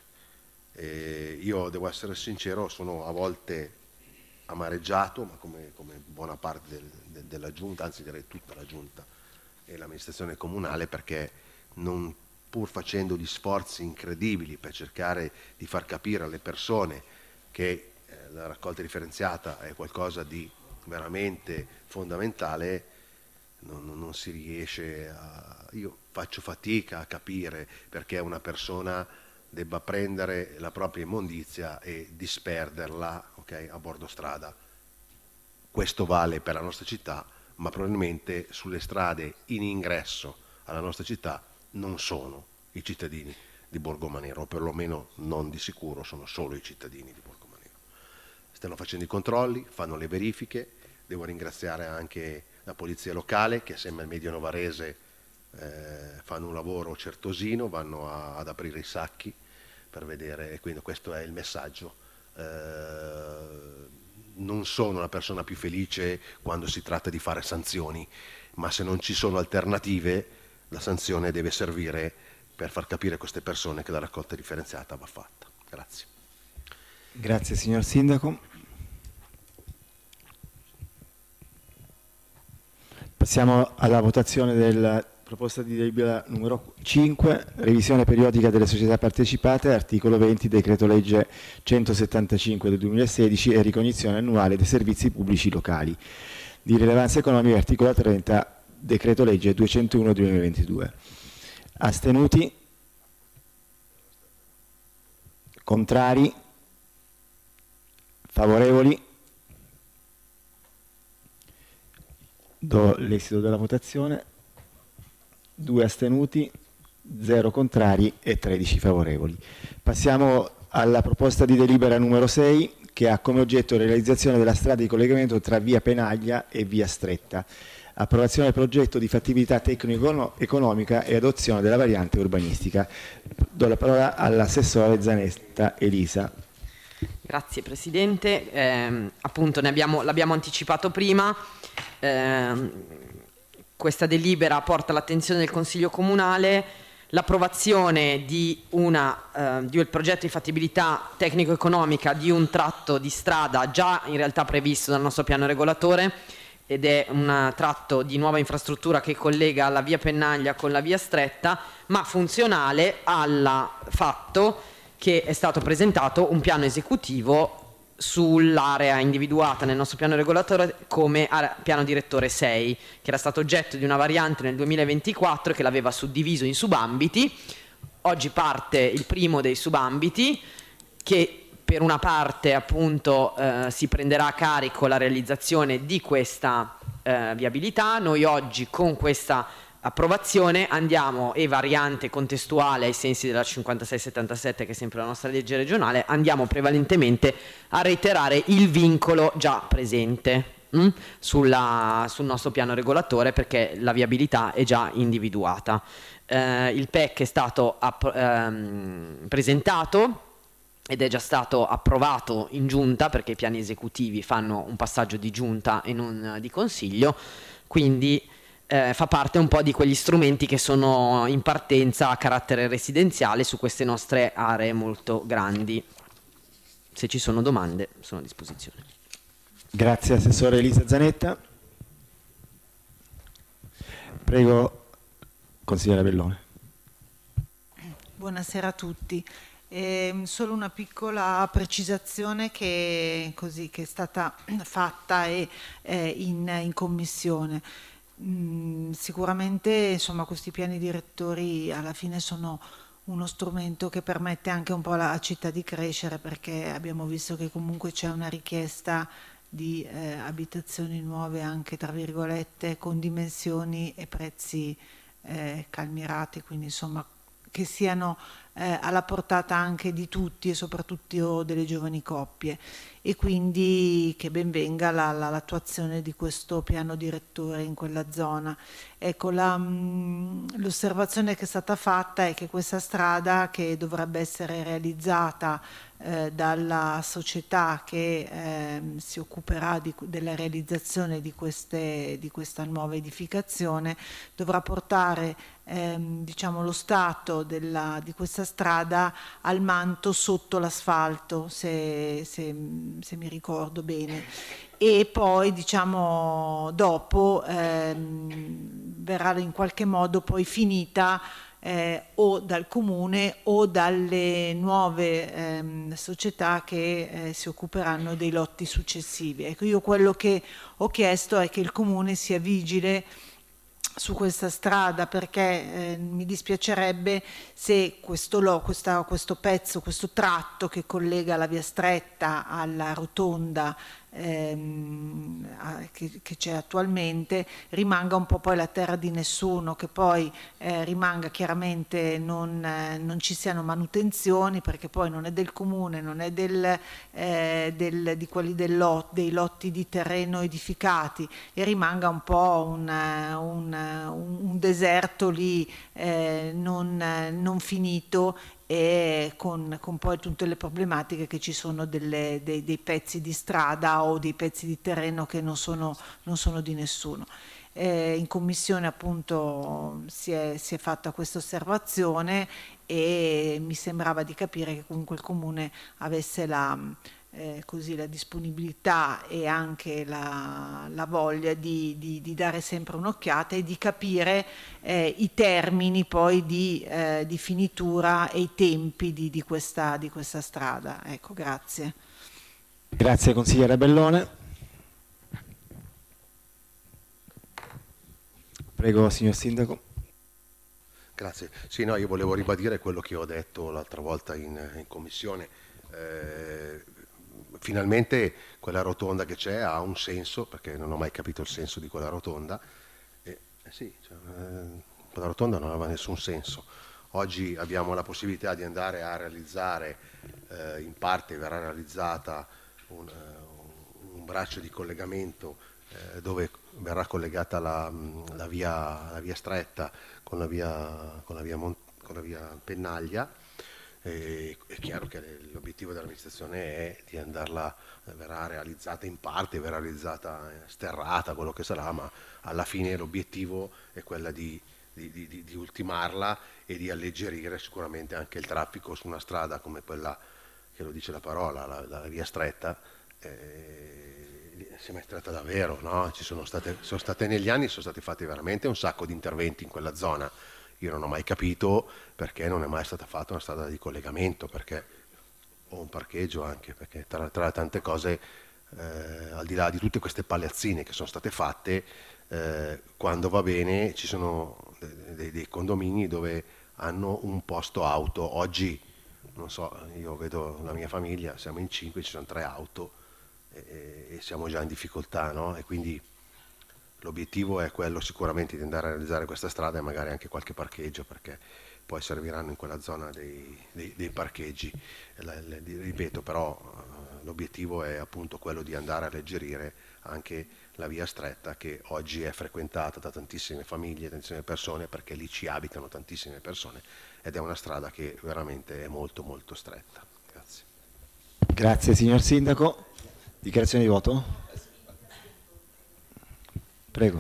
E io devo essere sincero, sono a volte amareggiato, ma come, come buona parte del, de, della giunta, anzi direi tutta la giunta e l'amministrazione comunale, perché non pur facendo gli sforzi incredibili per cercare di far capire alle persone che eh, la raccolta differenziata è qualcosa di veramente fondamentale, non, non si riesce a... Io faccio fatica a capire perché una persona debba prendere la propria immondizia e disperderla, okay, a bordo strada. Questo vale per la nostra città, ma probabilmente sulle strade in ingresso alla nostra città non sono i cittadini di Borgomanero, o perlomeno non di sicuro sono solo i cittadini di Borgomanero. Stanno facendo i controlli, fanno le verifiche, devo ringraziare anche la polizia locale che assieme al Medio Novarese eh, fanno un lavoro certosino, vanno a, ad aprire i sacchi per vedere, e quindi questo è il messaggio. Eh, non sono la persona più felice quando si tratta di fare sanzioni, ma se non ci sono alternative la sanzione deve servire per far capire a queste persone che la raccolta differenziata va fatta. Grazie. Grazie signor Sindaco. Passiamo alla votazione della proposta di delibera numero cinque, revisione periodica delle società partecipate, articolo venti, decreto legge centosettantacinque del duemilasedici e ricognizione annuale dei servizi pubblici locali. Di rilevanza economica, articolo trenta, decreto legge duecentouno del duemilaventidue. Astenuti? Contrari? Favorevoli? Do l'esito della votazione. due astenuti, zero contrari e tredici favorevoli. Passiamo alla proposta di delibera numero sei, che ha come oggetto la realizzazione della strada di collegamento tra via Penaglia e via Stretta. Approvazione del progetto di fattibilità tecnico-economica e adozione della variante urbanistica. Do la parola all'assessore Zanetta Elisa. Grazie Presidente, eh, appunto ne abbiamo, l'abbiamo anticipato prima, eh, questa delibera porta all'attenzione del Consiglio Comunale l'approvazione di, una, eh, di un progetto di fattibilità tecnico-economica di un tratto di strada già in realtà previsto dal nostro piano regolatore, ed è un tratto di nuova infrastruttura che collega la via Penaglia con la via Stretta, ma funzionale al fatto che è stato presentato un piano esecutivo sull'area individuata nel nostro piano regolatore come piano direttore sei, che era stato oggetto di una variante nel duemilaventiquattro che l'aveva suddiviso in subambiti. Oggi parte il primo dei subambiti, che per una parte appunto eh, si prenderà a carico la realizzazione di questa eh, viabilità. Noi oggi con questa approvazione andiamo, e variante contestuale ai sensi della cinquantasei settantasette che è sempre la nostra legge regionale, andiamo prevalentemente a reiterare il vincolo già presente mh, sulla, sul nostro piano regolatore, perché la viabilità è già individuata. Eh, il P E C è stato ehm, presentato ed è già stato approvato in giunta, perché i piani esecutivi fanno un passaggio di giunta e non di consiglio, quindi Eh, fa parte un po' di quegli strumenti che sono in partenza a carattere residenziale su queste nostre aree molto grandi. Se ci sono domande sono a disposizione. Grazie Assessore Elisa Zanetta. Prego, Consigliera Bellone. Buonasera a tutti. Eh, solo una piccola precisazione che, così, che è stata fatta e, eh, in, in commissione. Mm, sicuramente insomma, questi piani direttori alla fine sono uno strumento che permette anche un po' alla città di crescere, perché abbiamo visto che comunque c'è una richiesta di eh, abitazioni nuove anche tra virgolette con dimensioni e prezzi eh, calmierati, quindi insomma che siano eh, alla portata anche di tutti e soprattutto delle giovani coppie, e quindi che ben venga la, la, l'attuazione di questo piano direttore in quella zona. Ecco, la, mh, l'osservazione che è stata fatta è che questa strada, che dovrebbe essere realizzata eh, dalla società che eh, si occuperà di, della realizzazione di, queste, di questa nuova edificazione, dovrà portare ehm, diciamo, lo stato della, di questa strada al manto sotto l'asfalto, se, se, se mi ricordo bene, e poi diciamo dopo ehm, verrà in qualche modo poi finita eh, o dal comune o dalle nuove ehm, società che eh, si occuperanno dei lotti successivi. Ecco, io quello che ho chiesto è che il comune sia vigile su questa strada, perché eh, mi dispiacerebbe se questo, lo, questa, questo pezzo, questo tratto che collega la via Stretta alla rotonda ehm, a, che, che c'è attualmente rimanga un po' poi la terra di nessuno, che poi eh, rimanga chiaramente non, eh, non ci siano manutenzioni, perché poi non è del comune, non è del, eh, del, di quelli del lot, dei lotti di terreno edificati, e rimanga un po' un, un un deserto lì eh, non, non finito, e con, con poi tutte le problematiche che ci sono delle, dei, dei pezzi di strada o dei pezzi di terreno che non sono, non sono di nessuno. Eh, in commissione appunto si è, si è fatta questa osservazione e mi sembrava di capire che comunque il comune avesse la Eh, così la disponibilità e anche la, la voglia di, di, di dare sempre un'occhiata e di capire eh, i termini poi di, eh, di finitura e i tempi di, di, questa, di questa strada. Ecco, grazie. Grazie consigliera Bellone. Prego signor Sindaco. Grazie. Sì, no, io volevo ribadire quello che ho detto l'altra volta in, in commissione. Eh, Finalmente quella rotonda che c'è ha un senso, perché non ho mai capito il senso di quella rotonda. E, eh sì, cioè, eh, quella rotonda non aveva nessun senso. Oggi abbiamo la possibilità di andare a realizzare, eh, in parte verrà realizzata un, un braccio di collegamento eh, dove verrà collegata la, la, via, la via stretta con la via, con la via, Mon- con la via Pennaglia. E, è chiaro che l'obiettivo dell'amministrazione è di andarla, verrà realizzata in parte, verrà realizzata sterrata, quello che sarà, ma alla fine l'obiettivo è quella di, di, di, di ultimarla e di alleggerire sicuramente anche il traffico su una strada come quella che lo dice la parola, la, la via stretta. Eh, si è mai stretta davvero, no? Ci sono state, sono state negli anni, sono stati fatti veramente un sacco di interventi in quella zona. Io non ho mai capito perché non è mai stata fatta una strada di collegamento, perché, o un parcheggio anche, perché tra, tra le tante cose, eh, al di là di tutte queste palazzine che sono state fatte, eh, quando va bene ci sono dei, dei condomini dove hanno un posto auto. Oggi, non so, io vedo la mia famiglia, siamo in cinque, ci sono tre auto e, e siamo già in difficoltà, no? E quindi l'obiettivo è quello sicuramente di andare a realizzare questa strada e magari anche qualche parcheggio, perché poi serviranno in quella zona dei, dei, dei parcheggi. La, la, ripeto, però l'obiettivo è appunto quello di andare a alleggerire anche la via stretta, che oggi è frequentata da tantissime famiglie, tantissime persone, perché lì ci abitano tantissime persone ed è una strada che veramente è molto molto stretta. Grazie. Grazie signor Sindaco. Dichiarazione di voto? Prego.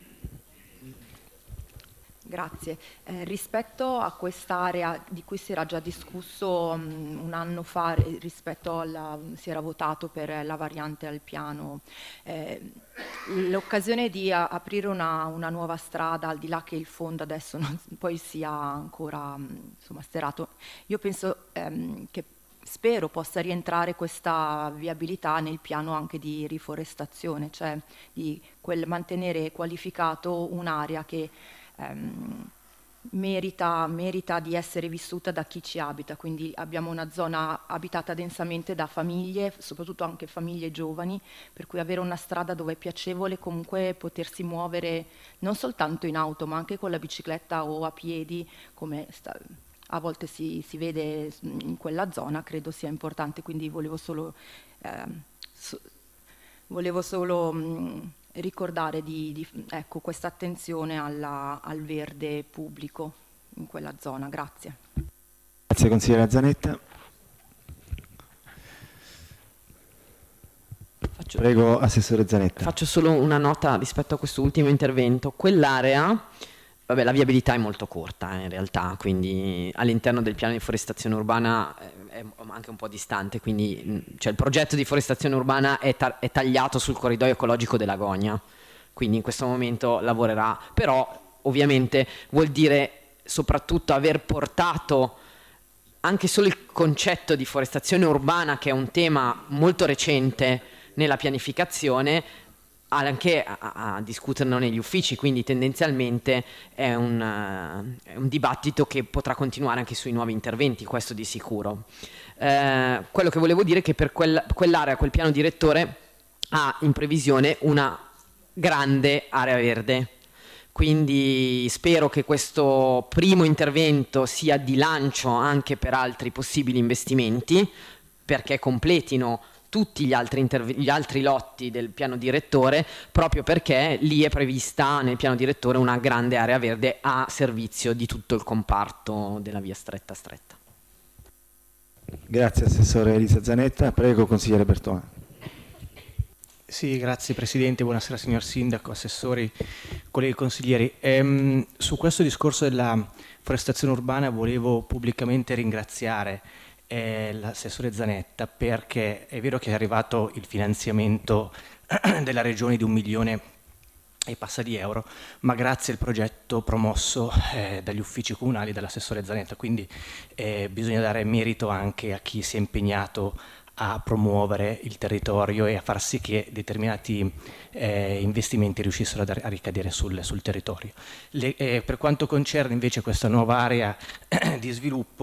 Grazie. Eh, rispetto a quest'area di cui si era già discusso um, un anno fa, rispetto alla, si era votato per la variante al piano, eh, l'occasione di a, aprire una, una nuova strada, al di là che il fondo adesso non, poi sia ancora insomma, sterato, io penso ehm, che spero possa rientrare questa viabilità nel piano anche di riforestazione, cioè di quel mantenere qualificato un'area che ehm, merita, merita di essere vissuta da chi ci abita. Quindi abbiamo una zona abitata densamente da famiglie, soprattutto anche famiglie giovani, per cui avere una strada dove è piacevole comunque potersi muovere non soltanto in auto ma anche con la bicicletta o a piedi, come sta, a volte si, si vede in quella zona, credo sia importante. Quindi volevo solo, eh, so, volevo solo mh, ricordare di, di ecco, questa attenzione alla, al verde pubblico in quella zona. Grazie. Grazie consigliera Zanetta. Faccio, Prego assessore Zanetta. Faccio solo una nota rispetto a questo ultimo intervento. Quell'area, vabbè, la viabilità è molto corta eh, in realtà, quindi all'interno del piano di forestazione urbana eh, è anche un po' distante, quindi cioè, il progetto di forestazione urbana è, ta- è tagliato sul corridoio ecologico della Gogna, quindi in questo momento lavorerà, però ovviamente vuol dire soprattutto aver portato anche solo il concetto di forestazione urbana, che è un tema molto recente nella pianificazione, anche a, a discuterne negli uffici, quindi tendenzialmente è un, uh, è un dibattito che potrà continuare anche sui nuovi interventi, questo di sicuro. Eh, quello che volevo dire è che per quel, quell'area, quel piano direttore ha in previsione una grande area verde, quindi spero che questo primo intervento sia di lancio anche per altri possibili investimenti, perché completino tutti gli altri, interv- gli altri lotti del piano direttore, proprio perché lì è prevista nel piano direttore una grande area verde a servizio di tutto il comparto della via stretta stretta. Grazie assessore Elisa Zanetta. Prego consigliere Bertone. Sì, grazie Presidente, buonasera signor Sindaco, assessori, colleghi consiglieri. Ehm, su questo discorso della forestazione urbana volevo pubblicamente ringraziare eh, l'assessore Zanetta, perché è vero che è arrivato il finanziamento della Regione di un milione e passa di euro, ma grazie al progetto promosso eh, dagli uffici comunali dall'assessore Zanetta, quindi eh, bisogna dare merito anche a chi si è impegnato a promuovere il territorio e a far sì che determinati eh, investimenti riuscissero a, a ricadere sul, sul territorio. Le, eh, per quanto concerne invece questa nuova area di sviluppo,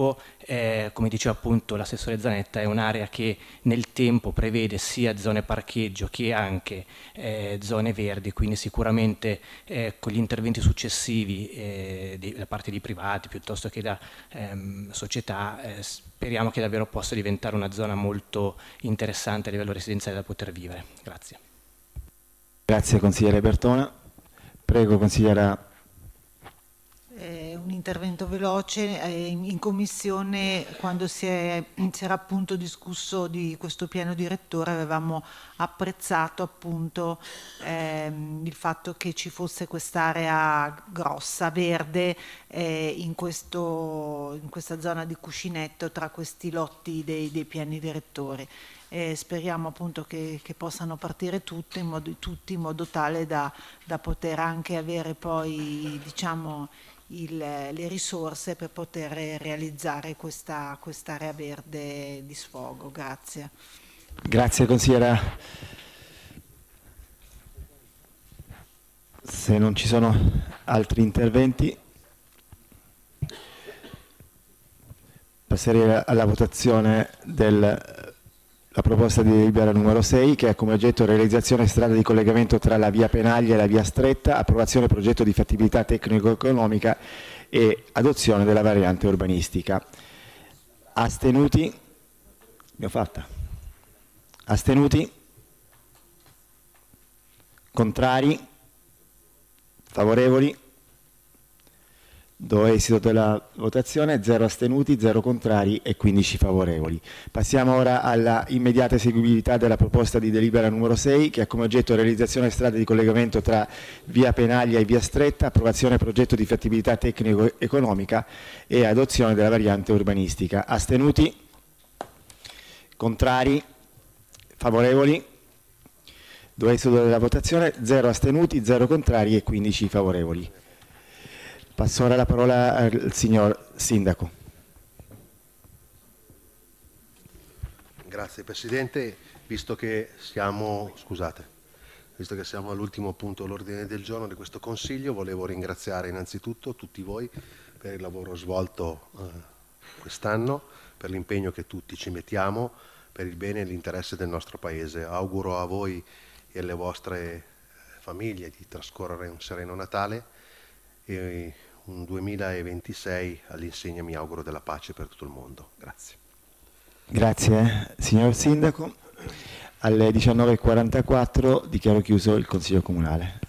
Eh, come diceva appunto l'assessore Zanetta, è un'area che nel tempo prevede sia zone parcheggio che anche eh, zone verdi, quindi sicuramente eh, con gli interventi successivi eh, di, da parte di privati piuttosto che da ehm, società eh, speriamo che davvero possa diventare una zona molto interessante a livello residenziale da poter vivere. Grazie. Grazie consigliere Bertona. Prego consigliera. Eh, un intervento veloce. Eh, in, in commissione, quando si, è, si era appunto discusso di questo piano direttore, avevamo apprezzato appunto ehm, il fatto che ci fosse quest'area grossa, verde, eh, in, questo, in questa zona di cuscinetto tra questi lotti dei, dei piani direttori. Eh, speriamo appunto che, che possano partire tutte in modo, tutti in modo tale da, da poter anche avere poi, diciamo, Il, le risorse per poter realizzare questa quest'area verde di sfogo. Grazie. Grazie consigliera. Se non ci sono altri interventi, passerei alla votazione del la proposta di delibera numero sei, che ha come oggetto realizzazione strada di collegamento tra la via Penaglia e la via Stretta, approvazione progetto di fattibilità tecnico-economica e adozione della variante urbanistica. Astenuti? Abbiamo fatta. Astenuti? Contrari? Favorevoli? Do esito della votazione, zero astenuti, zero contrari e quindici favorevoli. Passiamo ora alla immediata eseguibilità della proposta di delibera numero sei, che ha come oggetto realizzazione strade di collegamento tra via Penaglia e via Stretta, approvazione progetto di fattibilità tecnico-economica e adozione della variante urbanistica. Astenuti? Contrari? Favorevoli? Do esito della votazione, zero astenuti, zero contrari e quindici favorevoli. Passo ora la parola al signor Sindaco. Grazie Presidente, visto che siamo, scusate, visto che siamo all'ultimo punto all'ordine del giorno di questo Consiglio, volevo ringraziare innanzitutto tutti voi per il lavoro svolto eh, quest'anno, per l'impegno che tutti ci mettiamo per il bene e l'interesse del nostro Paese. Auguro a voi e alle vostre famiglie di trascorrere un sereno Natale e un duemilaventisei all'insegna, mi auguro, della pace per tutto il mondo. Grazie. Grazie signor Sindaco. Alle diciannove e quarantaquattro dichiaro chiuso il Consiglio Comunale.